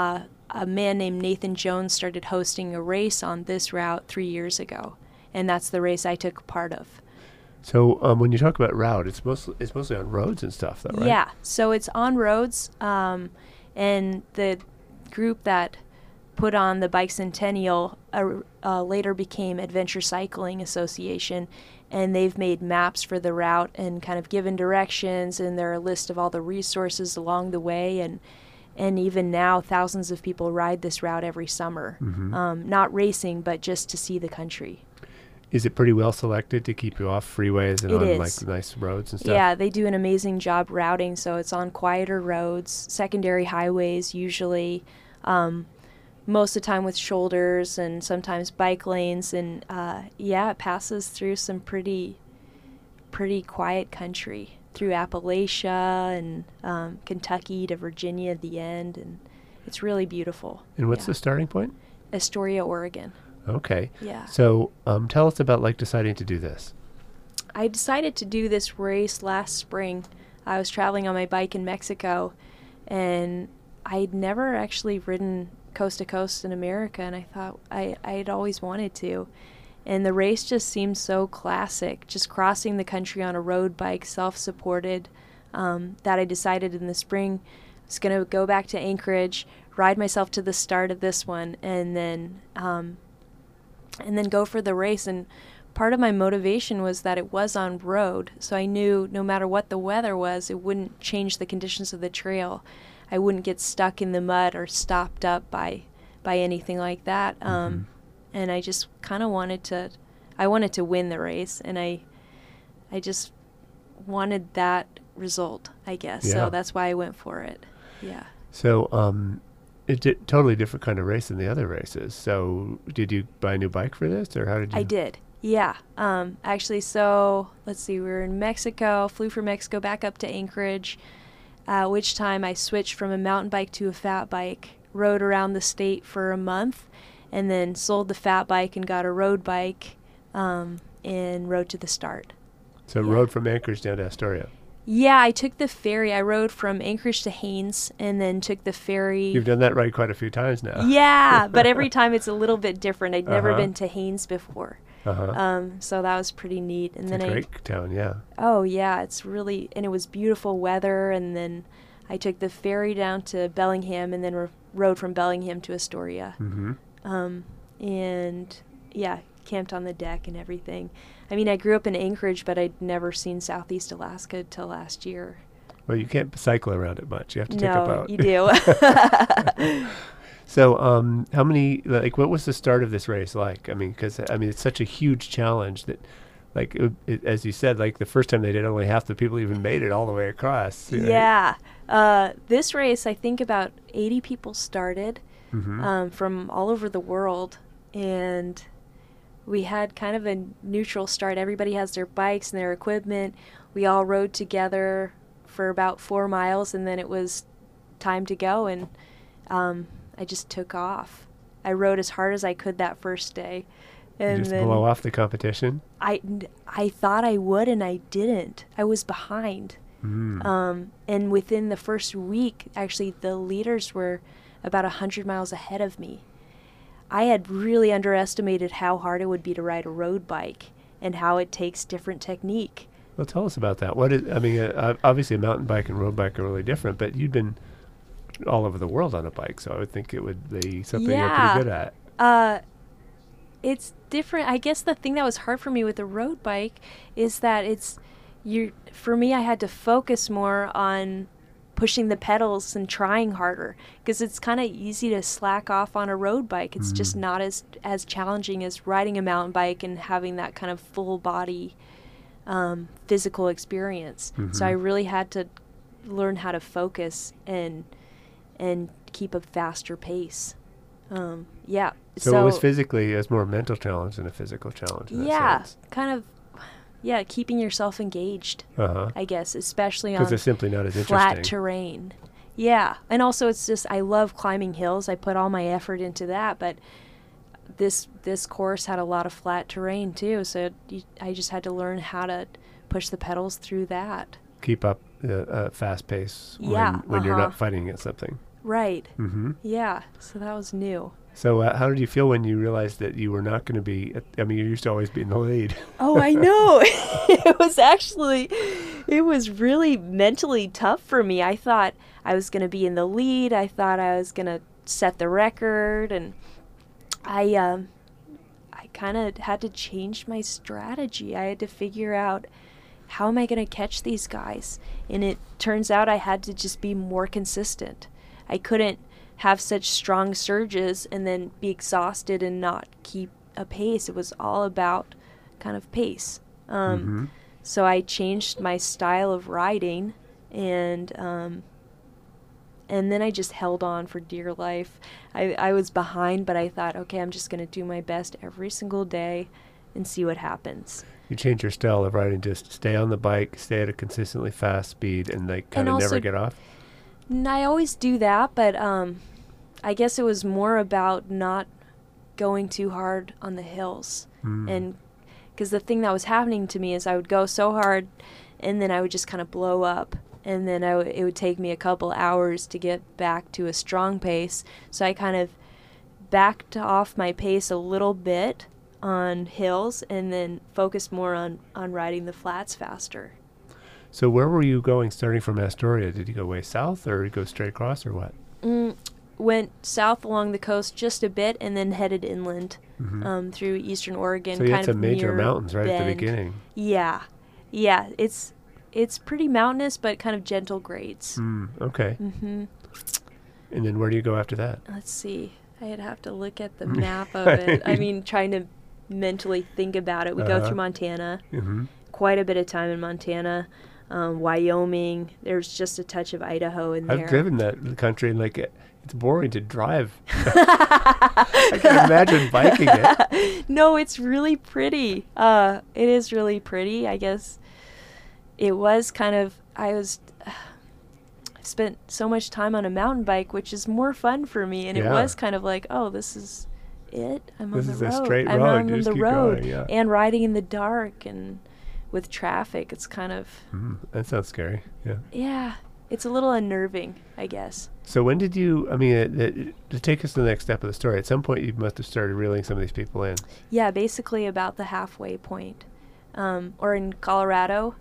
Speaker 2: a man named Nathan Jones started hosting a race on this route 3 years ago, and that's the race I took part of.
Speaker 1: So when you talk about route, it's mostly on roads and stuff, though, right?
Speaker 2: Yeah, so it's on roads, and the group that put on the Bicentennial later became Adventure Cycling Association, and they've made maps for the route and kind of given directions, and there are a list of all the resources along the way, and even now thousands of people ride this route every summer, not racing, but just to see the country.
Speaker 1: Is it pretty well selected to keep you off freeways and like nice roads and stuff?
Speaker 2: Yeah, they do an amazing job routing, so it's on quieter roads, secondary highways usually, most of the time with shoulders and sometimes bike lanes, and it passes through some pretty quiet country, through Appalachia and Kentucky to Virginia at the end, and it's really beautiful.
Speaker 1: And what's the starting point?
Speaker 2: Astoria, Oregon.
Speaker 1: Okay.
Speaker 2: Yeah.
Speaker 1: So tell us about deciding to do this.
Speaker 2: I decided to do this race last spring. I was traveling on my bike in Mexico, and I'd never actually ridden coast to coast in America, and I thought I'd always wanted to. And the race just seemed so classic, just crossing the country on a road bike, self-supported, that I decided in the spring I was going to go back to Anchorage, ride myself to the start of this one, and then go for the race. And part of my motivation was that it was on road, so I knew no matter what the weather was, it wouldn't change the conditions of the trail. I wouldn't get stuck in the mud or stopped up by anything like that. And I just kind of wanted to win the race, and I just wanted that result, I guess.
Speaker 1: Yeah.
Speaker 2: So that's why I went for it. Yeah.
Speaker 1: So it's a totally different kind of race than the other races. So did you buy a new bike for this, or how did you?
Speaker 2: I did. Yeah. Actually, so let's see. We were in Mexico, flew from Mexico back up to Anchorage, which time I switched from a mountain bike to a fat bike, rode around the state for a month, and then sold the fat bike and got a road bike, and rode to the start.
Speaker 1: So rode from Anchorage down to Astoria.
Speaker 2: Yeah, I took the ferry. I rode from Anchorage to Haines and then took the ferry.
Speaker 1: You've done that ride quite a few times now.
Speaker 2: Yeah, but every time it's a little bit different. I'd never been to Haines before. So that was pretty neat. And
Speaker 1: it's a great town, yeah.
Speaker 2: Oh, yeah, it's really, and it was beautiful weather. And then I took the ferry down to Bellingham and then rode from Bellingham to Astoria. And yeah, camped on the deck and everything. I mean, I grew up in Anchorage, but I'd never seen Southeast Alaska till last year.
Speaker 1: Well, you can't cycle around it much. You have to take a boat.
Speaker 2: No, you do.
Speaker 1: So, how many? What was the start of this race like? I mean, because it's such a huge challenge that, as you said, the first time they did, only half the people even made it all the way across.
Speaker 2: Yeah. This race, I think about 80 people started from all over the world, and we had kind of a neutral start. Everybody has their bikes and their equipment. We all rode together for about 4 miles, and then it was time to go, and I just took off. I rode as hard as I could that first day. And
Speaker 1: you just blow off the competition?
Speaker 2: I thought I would, and I didn't. I was behind. And within the first week, actually, the leaders were about 100 miles ahead of me. I had really underestimated how hard it would be to ride a road bike and how it takes different technique.
Speaker 1: Well, tell us about that. Obviously a mountain bike and road bike are really different, but you'd been all over the world on a bike, so I would think it would be something you're pretty good at.
Speaker 2: It's different. I guess the thing that was hard for me with the road bike is that for me, I had to focus more on pushing the pedals and trying harder, because it's kind of easy to slack off on a road bike. It's just not as challenging as riding a mountain bike and having that kind of full body physical experience. So I really had to learn how to focus and keep a faster pace. So
Speaker 1: it was physically, it was more a mental challenge than a physical challenge in that sense.
Speaker 2: Kind of. Yeah, keeping yourself engaged, I guess, especially on
Speaker 1: because it's simply not as
Speaker 2: flat terrain. Yeah, and also it's just, I love climbing hills. I put all my effort into that, but this course had a lot of flat terrain too, so I just had to learn how to push the pedals through that.
Speaker 1: Keep up a fast pace when you're not fighting against something.
Speaker 2: Right.
Speaker 1: Mm-hmm.
Speaker 2: Yeah. So that was new.
Speaker 1: So how did you feel when you realized that you were not going to be, I mean, you used to always be in the lead.
Speaker 2: Oh, I know. It was really mentally tough for me. I thought I was going to be in the lead. I thought I was going to set the record. And I kind of had to change my strategy. I had to figure out, how am I going to catch these guys? And it turns out I had to just be more consistent. I couldn't have such strong surges and then be exhausted and not keep a pace. It was all about kind of pace. So I changed my style of riding, and then I just held on for dear life. I was behind, but I thought, okay, I'm just going to do my best every single day and see what happens.
Speaker 1: You change your style of riding, just stay on the bike, stay at a consistently fast speed, and like kind of never get off?
Speaker 2: I always do that, but I guess it was more about not going too hard on the hills. And because the thing that was happening to me is I would go so hard and then I would just kind of blow up. And then it would take me a couple hours to get back to a strong pace. So I kind of backed off my pace a little bit on hills and then focused more on riding the flats faster.
Speaker 1: So where were you going starting from Astoria? Did you go way south or go straight across or what?
Speaker 2: Went south along the coast just a bit and then headed inland through eastern Oregon.
Speaker 1: So you had some major mountains right at the beginning.
Speaker 2: Yeah. It's pretty mountainous, but kind of gentle grades.
Speaker 1: Okay. And then where do you go after that?
Speaker 2: Let's see. I'd have to look at the map of it. I mean, trying to mentally think about it. We go through Montana. Quite a bit of time in Montana. Wyoming. There's just a touch of Idaho in there.
Speaker 1: I've driven that country, and like it's boring to drive. I can imagine biking it.
Speaker 2: No, it's really pretty. It is really pretty. I guess it was kind of, I spent so much time on a mountain bike, which is more fun for me. And it was kind of like, oh, this is it. I'm on the road.
Speaker 1: This is a straight road.
Speaker 2: I'm on the road and riding in the dark and with traffic. It's kind of...
Speaker 1: that sounds scary.
Speaker 2: Yeah. It's a little unnerving, I guess.
Speaker 1: So when did you, I mean, to take us to the next step of the story, at some point you must have started reeling some of these people in. Yeah,
Speaker 2: basically about the halfway point. Or in Colorado,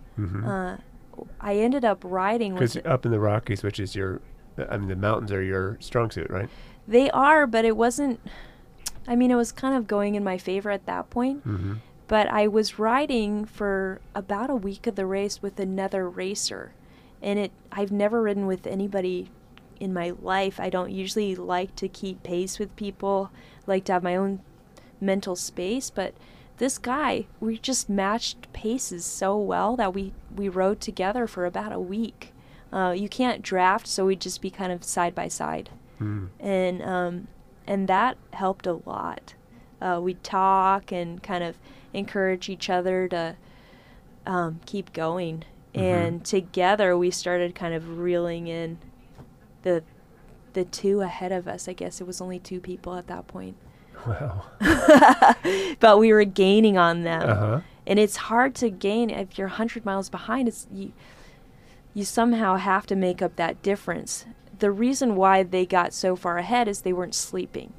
Speaker 2: I ended up riding with...
Speaker 1: Because up in the Rockies, which is the mountains are your strong suit, right?
Speaker 2: They are, but it wasn't... I mean, it was kind of going in my favor at that point. But I was riding for about a week of the race with another racer. And I've never ridden with anybody in my life. I don't usually like to keep pace with people. I like to have my own mental space. But this guy, we just matched paces so well that we rode together for about a week. You can't draft, so we'd just be kind of side by side. And that helped a lot. We'd talk and kind of encourage each other to keep going. And together we started kind of reeling in the two ahead of us. I guess it was only two people at that point.
Speaker 1: Wow.
Speaker 2: But we were gaining on them. And it's hard to gain if you're 100 miles behind. It's you somehow have to make up that difference. The reason why they got so far ahead is they weren't sleeping.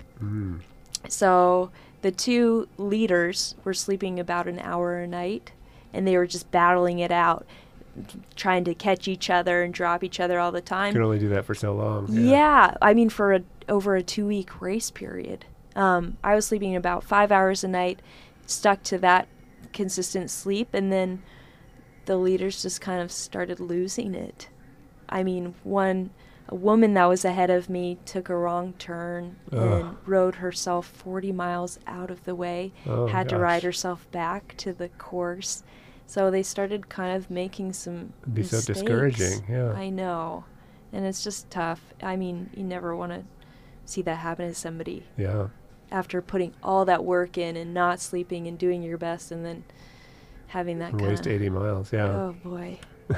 Speaker 2: So the two leaders were sleeping about an hour a night, and they were just battling it out, trying to catch each other and drop each other all the time.
Speaker 1: You can only do that for so long.
Speaker 2: Yeah. I mean, for over a 2-week race period. I was sleeping about 5 hours a night, stuck to that consistent sleep, and then the leaders just kind of started losing it. I mean, a woman that was ahead of me took a wrong turn and rode herself 40 miles out of the way, had to ride herself back to the course. So they started kind of making some mistakes.
Speaker 1: So discouraging, yeah.
Speaker 2: I know. And it's just tough. I mean, you never want to see that happen to somebody.
Speaker 1: Yeah.
Speaker 2: After putting all that work in and not sleeping and doing your best and then having that kind of...
Speaker 1: Waste 80 miles, yeah.
Speaker 2: Oh, boy.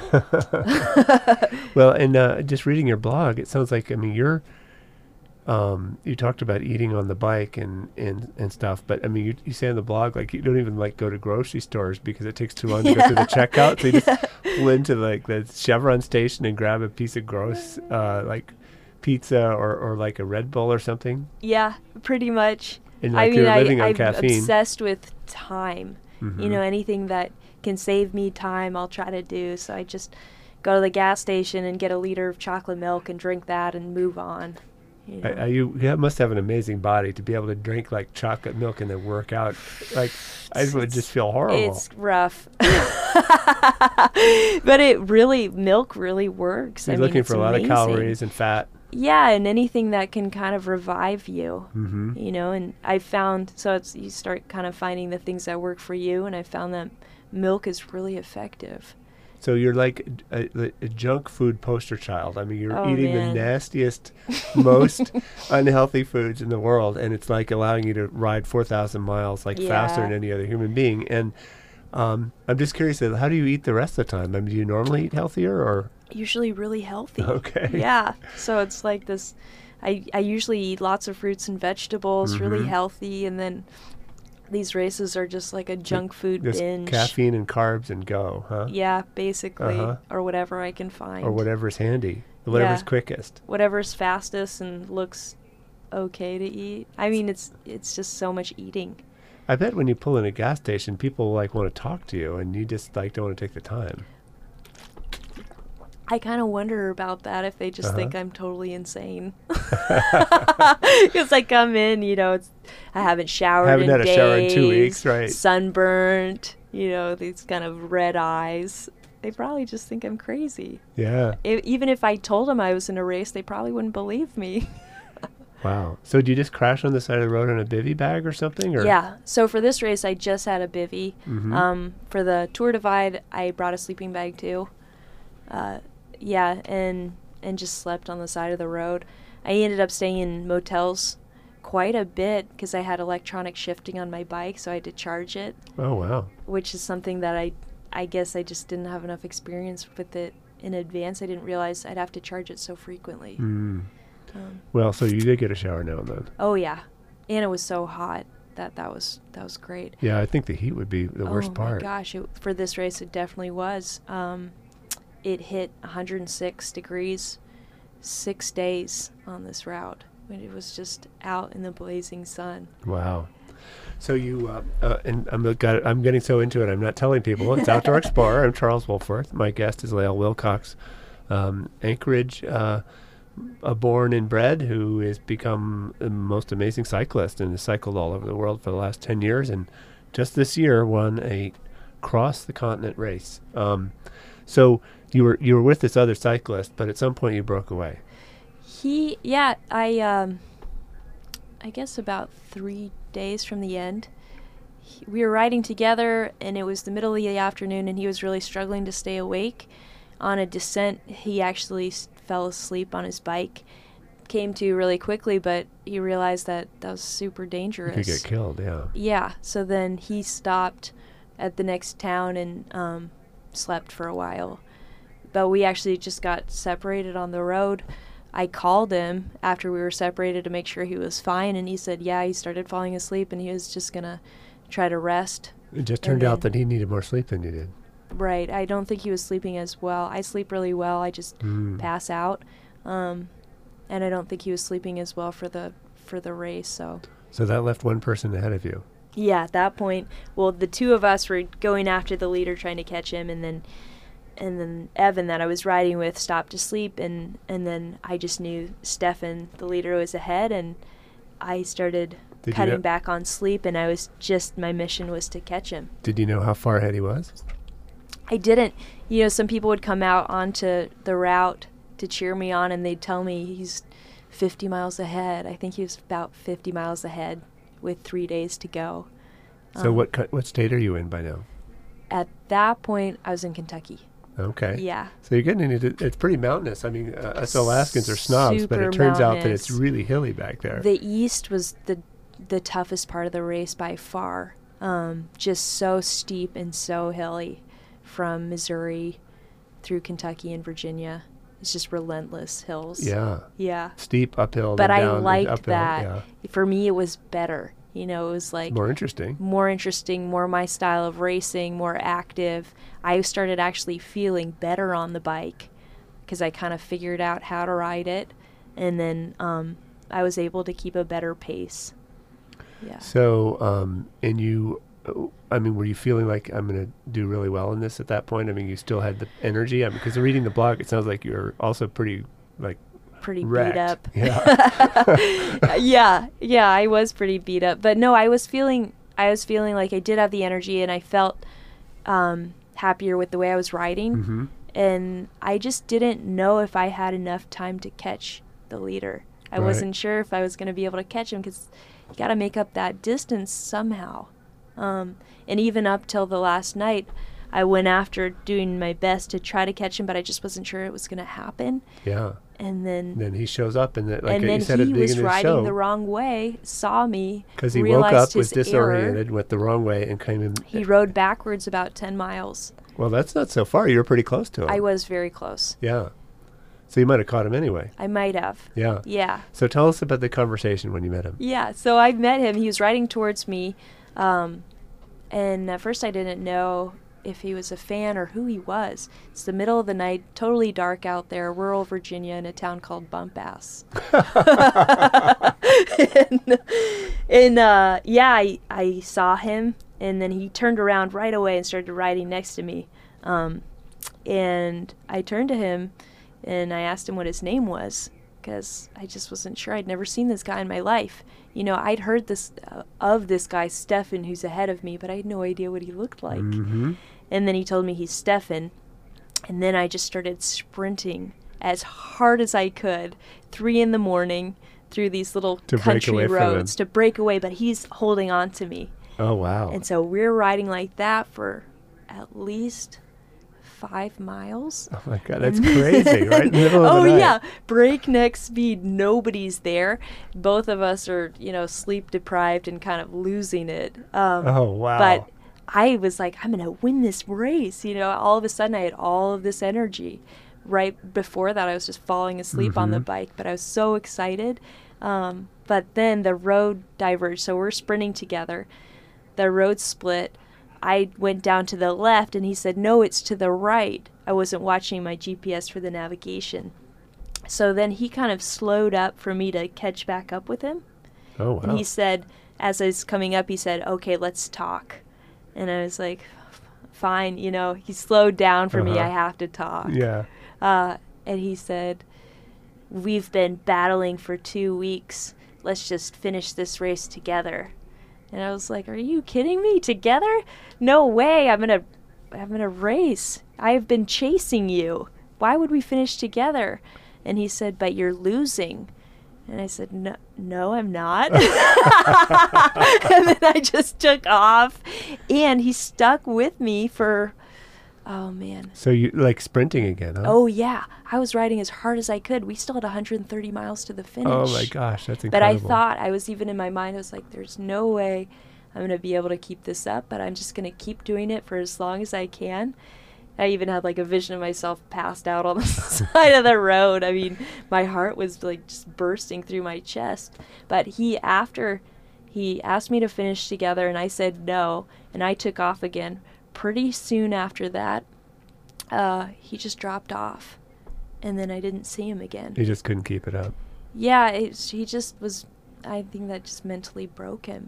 Speaker 1: Well, and just reading your blog, it sounds like, I mean, you talked about eating on the bike and stuff, but I mean, you say on the blog, like, you don't even like go to grocery stores because it takes too long to go through the checkout. So you just pull into like the Chevron station and grab a piece of gross, like pizza or like a Red Bull or something?
Speaker 2: Yeah, pretty much.
Speaker 1: And like you're living on
Speaker 2: I'm
Speaker 1: caffeine.
Speaker 2: obsessed with time. You know, anything that can save me time, I'll try to do. So I just go to the gas station and get a liter of chocolate milk and drink that and move on. You know?
Speaker 1: You must have an amazing body to be able to drink like chocolate milk and then work out. Like I would just feel horrible.
Speaker 2: It's rough. But milk really works.
Speaker 1: You're looking for a lot of calories and fat.
Speaker 2: Yeah, and anything that can kind of revive you,
Speaker 1: Mm-hmm.
Speaker 2: you know, and I found, you start kind of finding the things that work for you, and I found that milk is really effective.
Speaker 1: So you're like a junk food poster child. I mean, you're eating
Speaker 2: man.
Speaker 1: the nastiest, most unhealthy foods in the world, and it's like allowing you to ride 4,000 miles like faster
Speaker 2: Yeah.
Speaker 1: than any other human being. And I'm just curious, how do you eat the rest of the time? I mean, do you normally eat healthier or?
Speaker 2: Usually really healthy.
Speaker 1: Okay.
Speaker 2: Yeah, so it's like this, I usually eat lots of fruits and vegetables, really healthy, and then these races are just like a junk food
Speaker 1: Just
Speaker 2: binge.
Speaker 1: caffeine and carbs and go, huh?
Speaker 2: Yeah, basically,
Speaker 1: Uh-huh.
Speaker 2: or whatever I can find.
Speaker 1: Or whatever's handy, whatever's
Speaker 2: Yeah.
Speaker 1: quickest.
Speaker 2: Whatever's fastest and looks okay to eat. I mean, it's just so much eating.
Speaker 1: I bet when you pull in a gas station, people like want to talk to you, and you just like don't want to take the time.
Speaker 2: I kind of wonder about that, if they just
Speaker 1: Uh-huh.
Speaker 2: think I'm totally insane. Because I come in, you know, I haven't showered
Speaker 1: Haven't
Speaker 2: in
Speaker 1: had a
Speaker 2: days,
Speaker 1: shower in 2 weeks, right.
Speaker 2: sunburnt, you know, these kind of red eyes. They probably just think I'm crazy.
Speaker 1: Yeah.
Speaker 2: Even if I told them I was in a race, they probably wouldn't believe me.
Speaker 1: Wow. So do you just crash on the side of the road in a bivvy bag or something? Or?
Speaker 2: Yeah. So for this race, I just had a bivvy.
Speaker 1: Mhm.
Speaker 2: For the Tour Divide, I brought a sleeping bag too. Yeah, and just slept on the side of the road. I ended up staying in motels quite a bit because I had electronic shifting on my bike, so I had to charge it,
Speaker 1: Oh, wow.
Speaker 2: which is something that I guess I just didn't have enough experience with it in advance. I didn't realize I'd have to charge it so frequently.
Speaker 1: Mm. Well, so you did get a shower now and then.
Speaker 2: Oh yeah, and it was so hot that was great.
Speaker 1: Yeah, I think the heat would be the worst part.
Speaker 2: Oh my gosh, for this race it definitely was. It hit 106 degrees 6 days on this route when it was just out in the blazing sun.
Speaker 1: Wow. So you, and I'm getting so into it, I'm not telling people. It's Outdoor Explorer. I'm Charles Wolforth. My guest is Lael Wilcox, Anchorage born and bred, who has become the most amazing cyclist and has cycled all over the world for the last 10 years. And just this year won a cross-the-continent race. So you were with this other cyclist, but at some point you broke away.
Speaker 2: I guess about 3 days from the end, we were riding together, and it was the middle of the afternoon, and he was really struggling to stay awake. On a descent, he actually fell asleep on his bike, came to really quickly, but he realized that was super dangerous.
Speaker 1: You could get killed, yeah.
Speaker 2: Yeah, so then he stopped at the next town and slept for a while. But we actually just got separated on the road. I called him after we were separated to make sure he was fine, and he said, yeah, he started falling asleep, and he was just going to try to rest.
Speaker 1: It just turned out that he needed more sleep than you did.
Speaker 2: Right. I don't think he was sleeping as well. I sleep really well. I just pass out. And I don't think he was sleeping as well for the race. So
Speaker 1: that left one person ahead of you.
Speaker 2: Yeah, at that point, well, the two of us were going after the leader trying to catch him, and then Evan that I was riding with stopped to sleep, and then I just knew Stefan, the leader, was ahead, and I started cutting back on sleep, and my mission was to catch him.
Speaker 1: Did you know how far ahead he was?
Speaker 2: I didn't. You know, some people would come out onto the route to cheer me on, and they'd tell me he's 50 miles ahead. I think he was about 50 miles ahead with 3 days to go.
Speaker 1: So what state are you in by now?
Speaker 2: At that point, I was in Kentucky.
Speaker 1: Okay.
Speaker 2: Yeah.
Speaker 1: So you're getting into it's pretty mountainous. I mean, us Alaskans are snobs, but it turns out that it's really hilly back there.
Speaker 2: The east was the toughest part of the race by far. Just so steep and so hilly from Missouri through Kentucky and Virginia. It's just relentless hills.
Speaker 1: Yeah.
Speaker 2: Yeah.
Speaker 1: Steep uphill.
Speaker 2: But
Speaker 1: then
Speaker 2: I
Speaker 1: down,
Speaker 2: liked
Speaker 1: uphill,
Speaker 2: that.
Speaker 1: Yeah.
Speaker 2: For me, it was better. You know, it was like
Speaker 1: more interesting,
Speaker 2: more my style of racing, more active. I started actually feeling better on the bike because I kind of figured out how to ride it. and then I was able to keep a better pace. Yeah.
Speaker 1: So, and you, I mean, were you feeling like I'm going to do really well in this at that point? I mean, you still had the energy? I mean, because reading the blog, it sounds like you're also pretty, like,
Speaker 2: pretty
Speaker 1: wrecked.
Speaker 2: beat up.
Speaker 1: Yeah.
Speaker 2: Yeah, I was pretty beat up. But no, I was feeling like I did have the energy, and I felt happier with the way I was riding.
Speaker 1: Mm-hmm.
Speaker 2: And I just didn't know if I had enough time to catch the leader. I wasn't sure if I was going to be able to catch him, because you got to make up that distance somehow. And even up till the last night, I went after doing my best to try to catch him, but I just wasn't sure it was going to happen.
Speaker 1: Yeah.
Speaker 2: And then
Speaker 1: he shows up, and like
Speaker 2: and
Speaker 1: you
Speaker 2: then
Speaker 1: said at the
Speaker 2: he
Speaker 1: beginning
Speaker 2: was
Speaker 1: of the
Speaker 2: riding
Speaker 1: show,
Speaker 2: the wrong way, saw me,
Speaker 1: because he woke
Speaker 2: realized
Speaker 1: up, was
Speaker 2: his
Speaker 1: disoriented,
Speaker 2: error.
Speaker 1: went the wrong way, and came in.
Speaker 2: He rode backwards about 10 miles.
Speaker 1: Well, that's not so far. You were pretty close to him.
Speaker 2: I was very close.
Speaker 1: Yeah. So you might have caught him anyway.
Speaker 2: I might have.
Speaker 1: Yeah.
Speaker 2: Yeah.
Speaker 1: So tell us about the conversation when you met him.
Speaker 2: Yeah, so I met him. He was riding towards me, and at first I didn't know if he was a fan or who he was. It's the middle of the night, totally dark out there, rural Virginia, in a town called Bumpass. I saw him, and then he turned around right away and started riding next to me. And I turned to him, and I asked him what his name was, because I just wasn't sure. I'd never seen this guy in my life. You know, I'd heard this of this guy, Stefan, who's ahead of me, but I had no idea what he looked like.
Speaker 1: Mm-hmm.
Speaker 2: And then he told me he's Stefan, and then I just started sprinting as hard as I could, 3 a.m, through these little country roads to break away, but he's holding on to me.
Speaker 1: Oh, wow.
Speaker 2: And so we're riding like that for at least 5 miles.
Speaker 1: Oh my God, that's crazy, right in the middle of the night.
Speaker 2: Oh yeah, breakneck speed, nobody's there. Both of us are, sleep deprived and kind of losing it.
Speaker 1: Oh, wow.
Speaker 2: But I was like, I'm going to win this race. All of a sudden I had all of this energy. Right before that, I was just falling asleep on the bike, but I was so excited. But then the road diverged, so we're sprinting together. The road split. I went down to the left, and he said, no, it's to the right. I wasn't watching my GPS for the navigation. So then he kind of slowed up for me to catch back up with him.
Speaker 1: Oh, wow.
Speaker 2: And he said, as I was coming up, he said, okay, let's talk. And I was like, fine, he slowed down for me. I have to talk.
Speaker 1: Yeah.
Speaker 2: And he said, we've been battling for 2 weeks. Let's just finish this race together. And I was like, are you kidding me? Together? No way. I'm gonna race. I've been chasing you. Why would we finish together? And he said, but you're losing. And I said, no, I'm not. And then I just took off, and he stuck with me for, oh man.
Speaker 1: So you like sprinting again, huh?
Speaker 2: Oh yeah. I was riding as hard as I could. We still had 130 miles to the finish.
Speaker 1: Oh my gosh, that's incredible.
Speaker 2: But I thought, I was even in my mind, I was like, there's no way I'm going to be able to keep this up, but I'm just going to keep doing it for as long as I can. I even had like a vision of myself passed out on the side of the road. I mean, my heart was like just bursting through my chest. But after he asked me to finish together, and I said no, and I took off again. Pretty soon after that, he just dropped off, and then I didn't see him again.
Speaker 1: You just couldn't keep it up.
Speaker 2: Yeah, he just was, I think that just mentally broke him,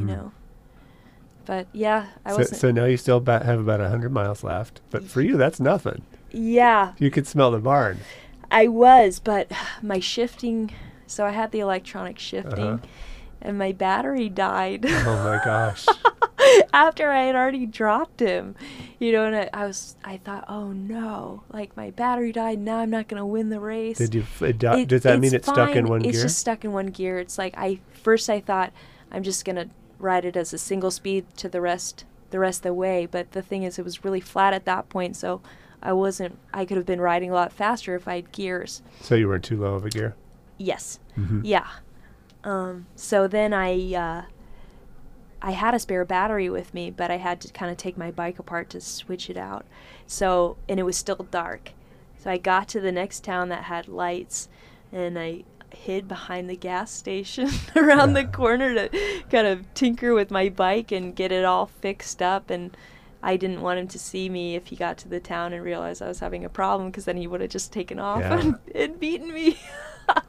Speaker 2: But yeah, I wasn't.
Speaker 1: So now you still have about 100 miles left, but for you, that's nothing.
Speaker 2: Yeah.
Speaker 1: You could smell the barn.
Speaker 2: I was, but my shifting, so I had the electronic shifting, and my battery died.
Speaker 1: Oh my gosh.
Speaker 2: After I had already dropped him, and I thought, oh no, like my battery died, now I'm not going to win the race.
Speaker 1: Does that mean it's stuck in one gear?
Speaker 2: It's just stuck in one gear. It's like, first I thought I'm just going to ride it as a single speed to the rest of the way, but the thing is, it was really flat at that point, so I could have been riding a lot faster if I had gears.
Speaker 1: So you weren't too low of a gear?
Speaker 2: Yes.
Speaker 1: Mm-hmm.
Speaker 2: Yeah. So then I had a spare battery with me, but I had to kind of take my bike apart to switch it out. So, and it was still dark. So I got to the next town that had lights, and I hid behind the gas station around the corner to kind of tinker with my bike and get it all fixed up. And I didn't want him to see me if he got to the town and realized I was having a problem, because then he would have just taken off and beaten me.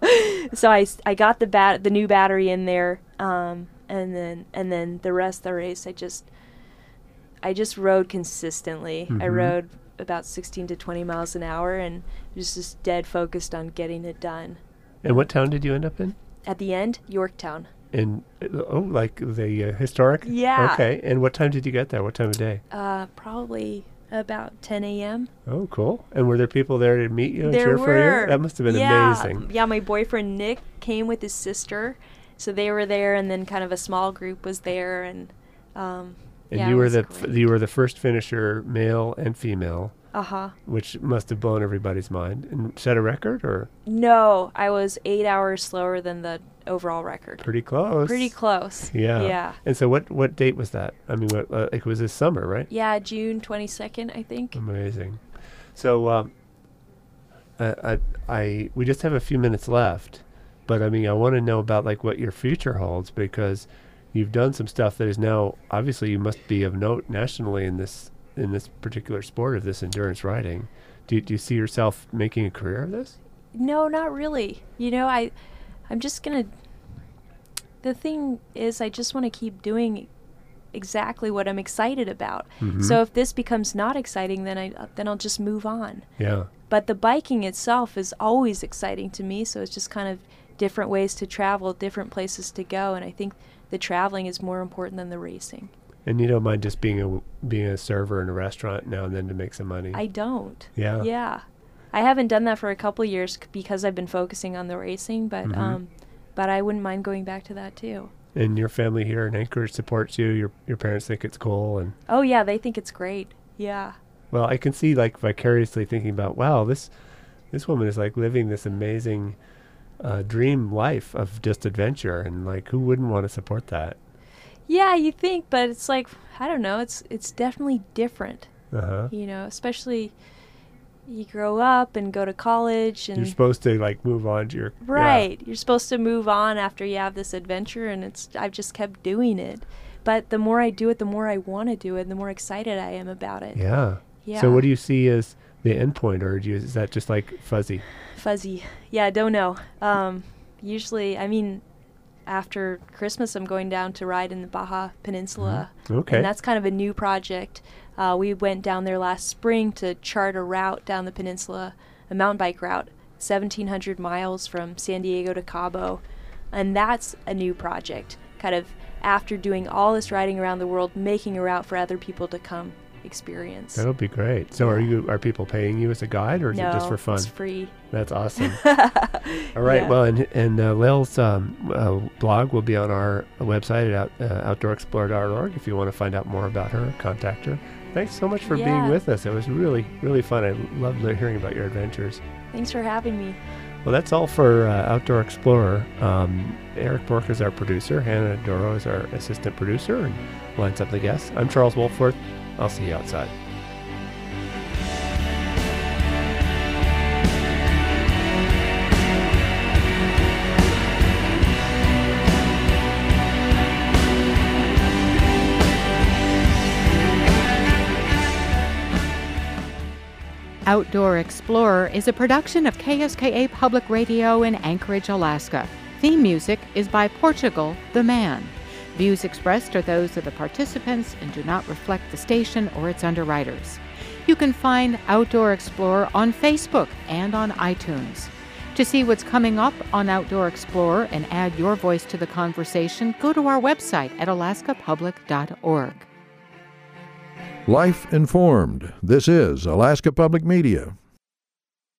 Speaker 2: So I got the new battery in there, and then the rest of the race I just rode consistently. I rode about 16 to 20 miles an hour and just dead focused on getting it done.
Speaker 1: And what town did you end up in?
Speaker 2: At the end, Yorktown.
Speaker 1: In like the historic?
Speaker 2: Yeah.
Speaker 1: Okay. And what time did you get there? What time of day?
Speaker 2: Probably about 10 a.m.
Speaker 1: Oh, cool. And were there people there to meet you and
Speaker 2: There
Speaker 1: cheer for you?
Speaker 2: were.
Speaker 1: That must have been amazing.
Speaker 2: Yeah, my boyfriend Nick came with his sister, so they were there, and then kind of a small group was there, and
Speaker 1: And you were the first finisher, male and female.
Speaker 2: Uh-huh.
Speaker 1: Which must have blown everybody's mind. And set a record, or?
Speaker 2: No, I was 8 hours slower than the overall record.
Speaker 1: Pretty close.
Speaker 2: Pretty close.
Speaker 1: Yeah.
Speaker 2: Yeah.
Speaker 1: And so what date was that? I mean, it was this summer, right?
Speaker 2: Yeah, June 22nd, I think.
Speaker 1: Amazing. So we just have a few minutes left, but I mean, I want to know about like what your future holds, because you've done some stuff that is now, obviously you must be of note nationally in this particular sport of this endurance riding. Do you see yourself making a career of this?
Speaker 2: No, not really. I'm just going to, the thing is I just want to keep doing exactly what I'm excited about. So if this becomes not exciting, then I'll just move on.
Speaker 1: Yeah.
Speaker 2: But the biking itself is always exciting to me, so it's just kind of different ways to travel, different places to go, and I think the traveling is more important than the racing.
Speaker 1: And you don't mind just being a server in a restaurant now and then to make some money?
Speaker 2: I don't.
Speaker 1: Yeah.
Speaker 2: Yeah. I haven't done that for a couple years because I've been focusing on the racing, but I wouldn't mind going back to that too. And
Speaker 1: your family here in Anchorage supports you? Your parents think it's cool? And
Speaker 2: oh yeah, they think it's great. Yeah.
Speaker 1: Well, I can see like vicariously thinking about, wow, this woman is like living this amazing dream life of just adventure, and like who wouldn't want to support that?
Speaker 2: Yeah, you think, but it's like, I don't know, it's definitely different. Especially you grow up and go to college, and
Speaker 1: you're supposed to like move on to your
Speaker 2: you're supposed to move on after you have this adventure, and I've just kept doing it. But the more I do it, the more I want to do it, and the more excited I am about it.
Speaker 1: Yeah.
Speaker 2: Yeah.
Speaker 1: So what do you see as the end point, or is that just like fuzzy?
Speaker 2: Fuzzy. Yeah, I don't know. Usually, I mean, after Christmas, I'm going down to ride in the Baja Peninsula.
Speaker 1: Okay.
Speaker 2: And that's kind of a new project. We went down there last spring to chart a route down the peninsula, a mountain bike route, 1,700 miles from San Diego to Cabo. And that's a new project, kind of after doing all this riding around the world, making a route for other people to come experience.
Speaker 1: That'll be great. So are people paying you as a guide, or is it just for fun?
Speaker 2: No, it's free.
Speaker 1: That's awesome. All right. Yeah. Well, and Lael's blog will be on our website at outdoorexplorer.org. If you want to find out more about her, contact her. Thanks so much for being with us. It was really, really fun. I loved hearing about your adventures.
Speaker 2: Thanks for having me.
Speaker 1: Well, that's all for Outdoor Explorer. Eric Bork is our producer. Hannah Doro is our assistant producer and lines up the guests. I'm Charles Wolfworth. I'll see you outside.
Speaker 3: Outdoor Explorer is a production of KSKA Public Radio in Anchorage, Alaska. Theme music is by Portugal the Man. Views expressed are those of the participants and do not reflect the station or its underwriters. You can find Outdoor Explorer on Facebook and on iTunes. To see what's coming up on Outdoor Explorer and add your voice to the conversation, go to our website at alaskapublic.org.
Speaker 4: Life Informed. This is Alaska Public Media.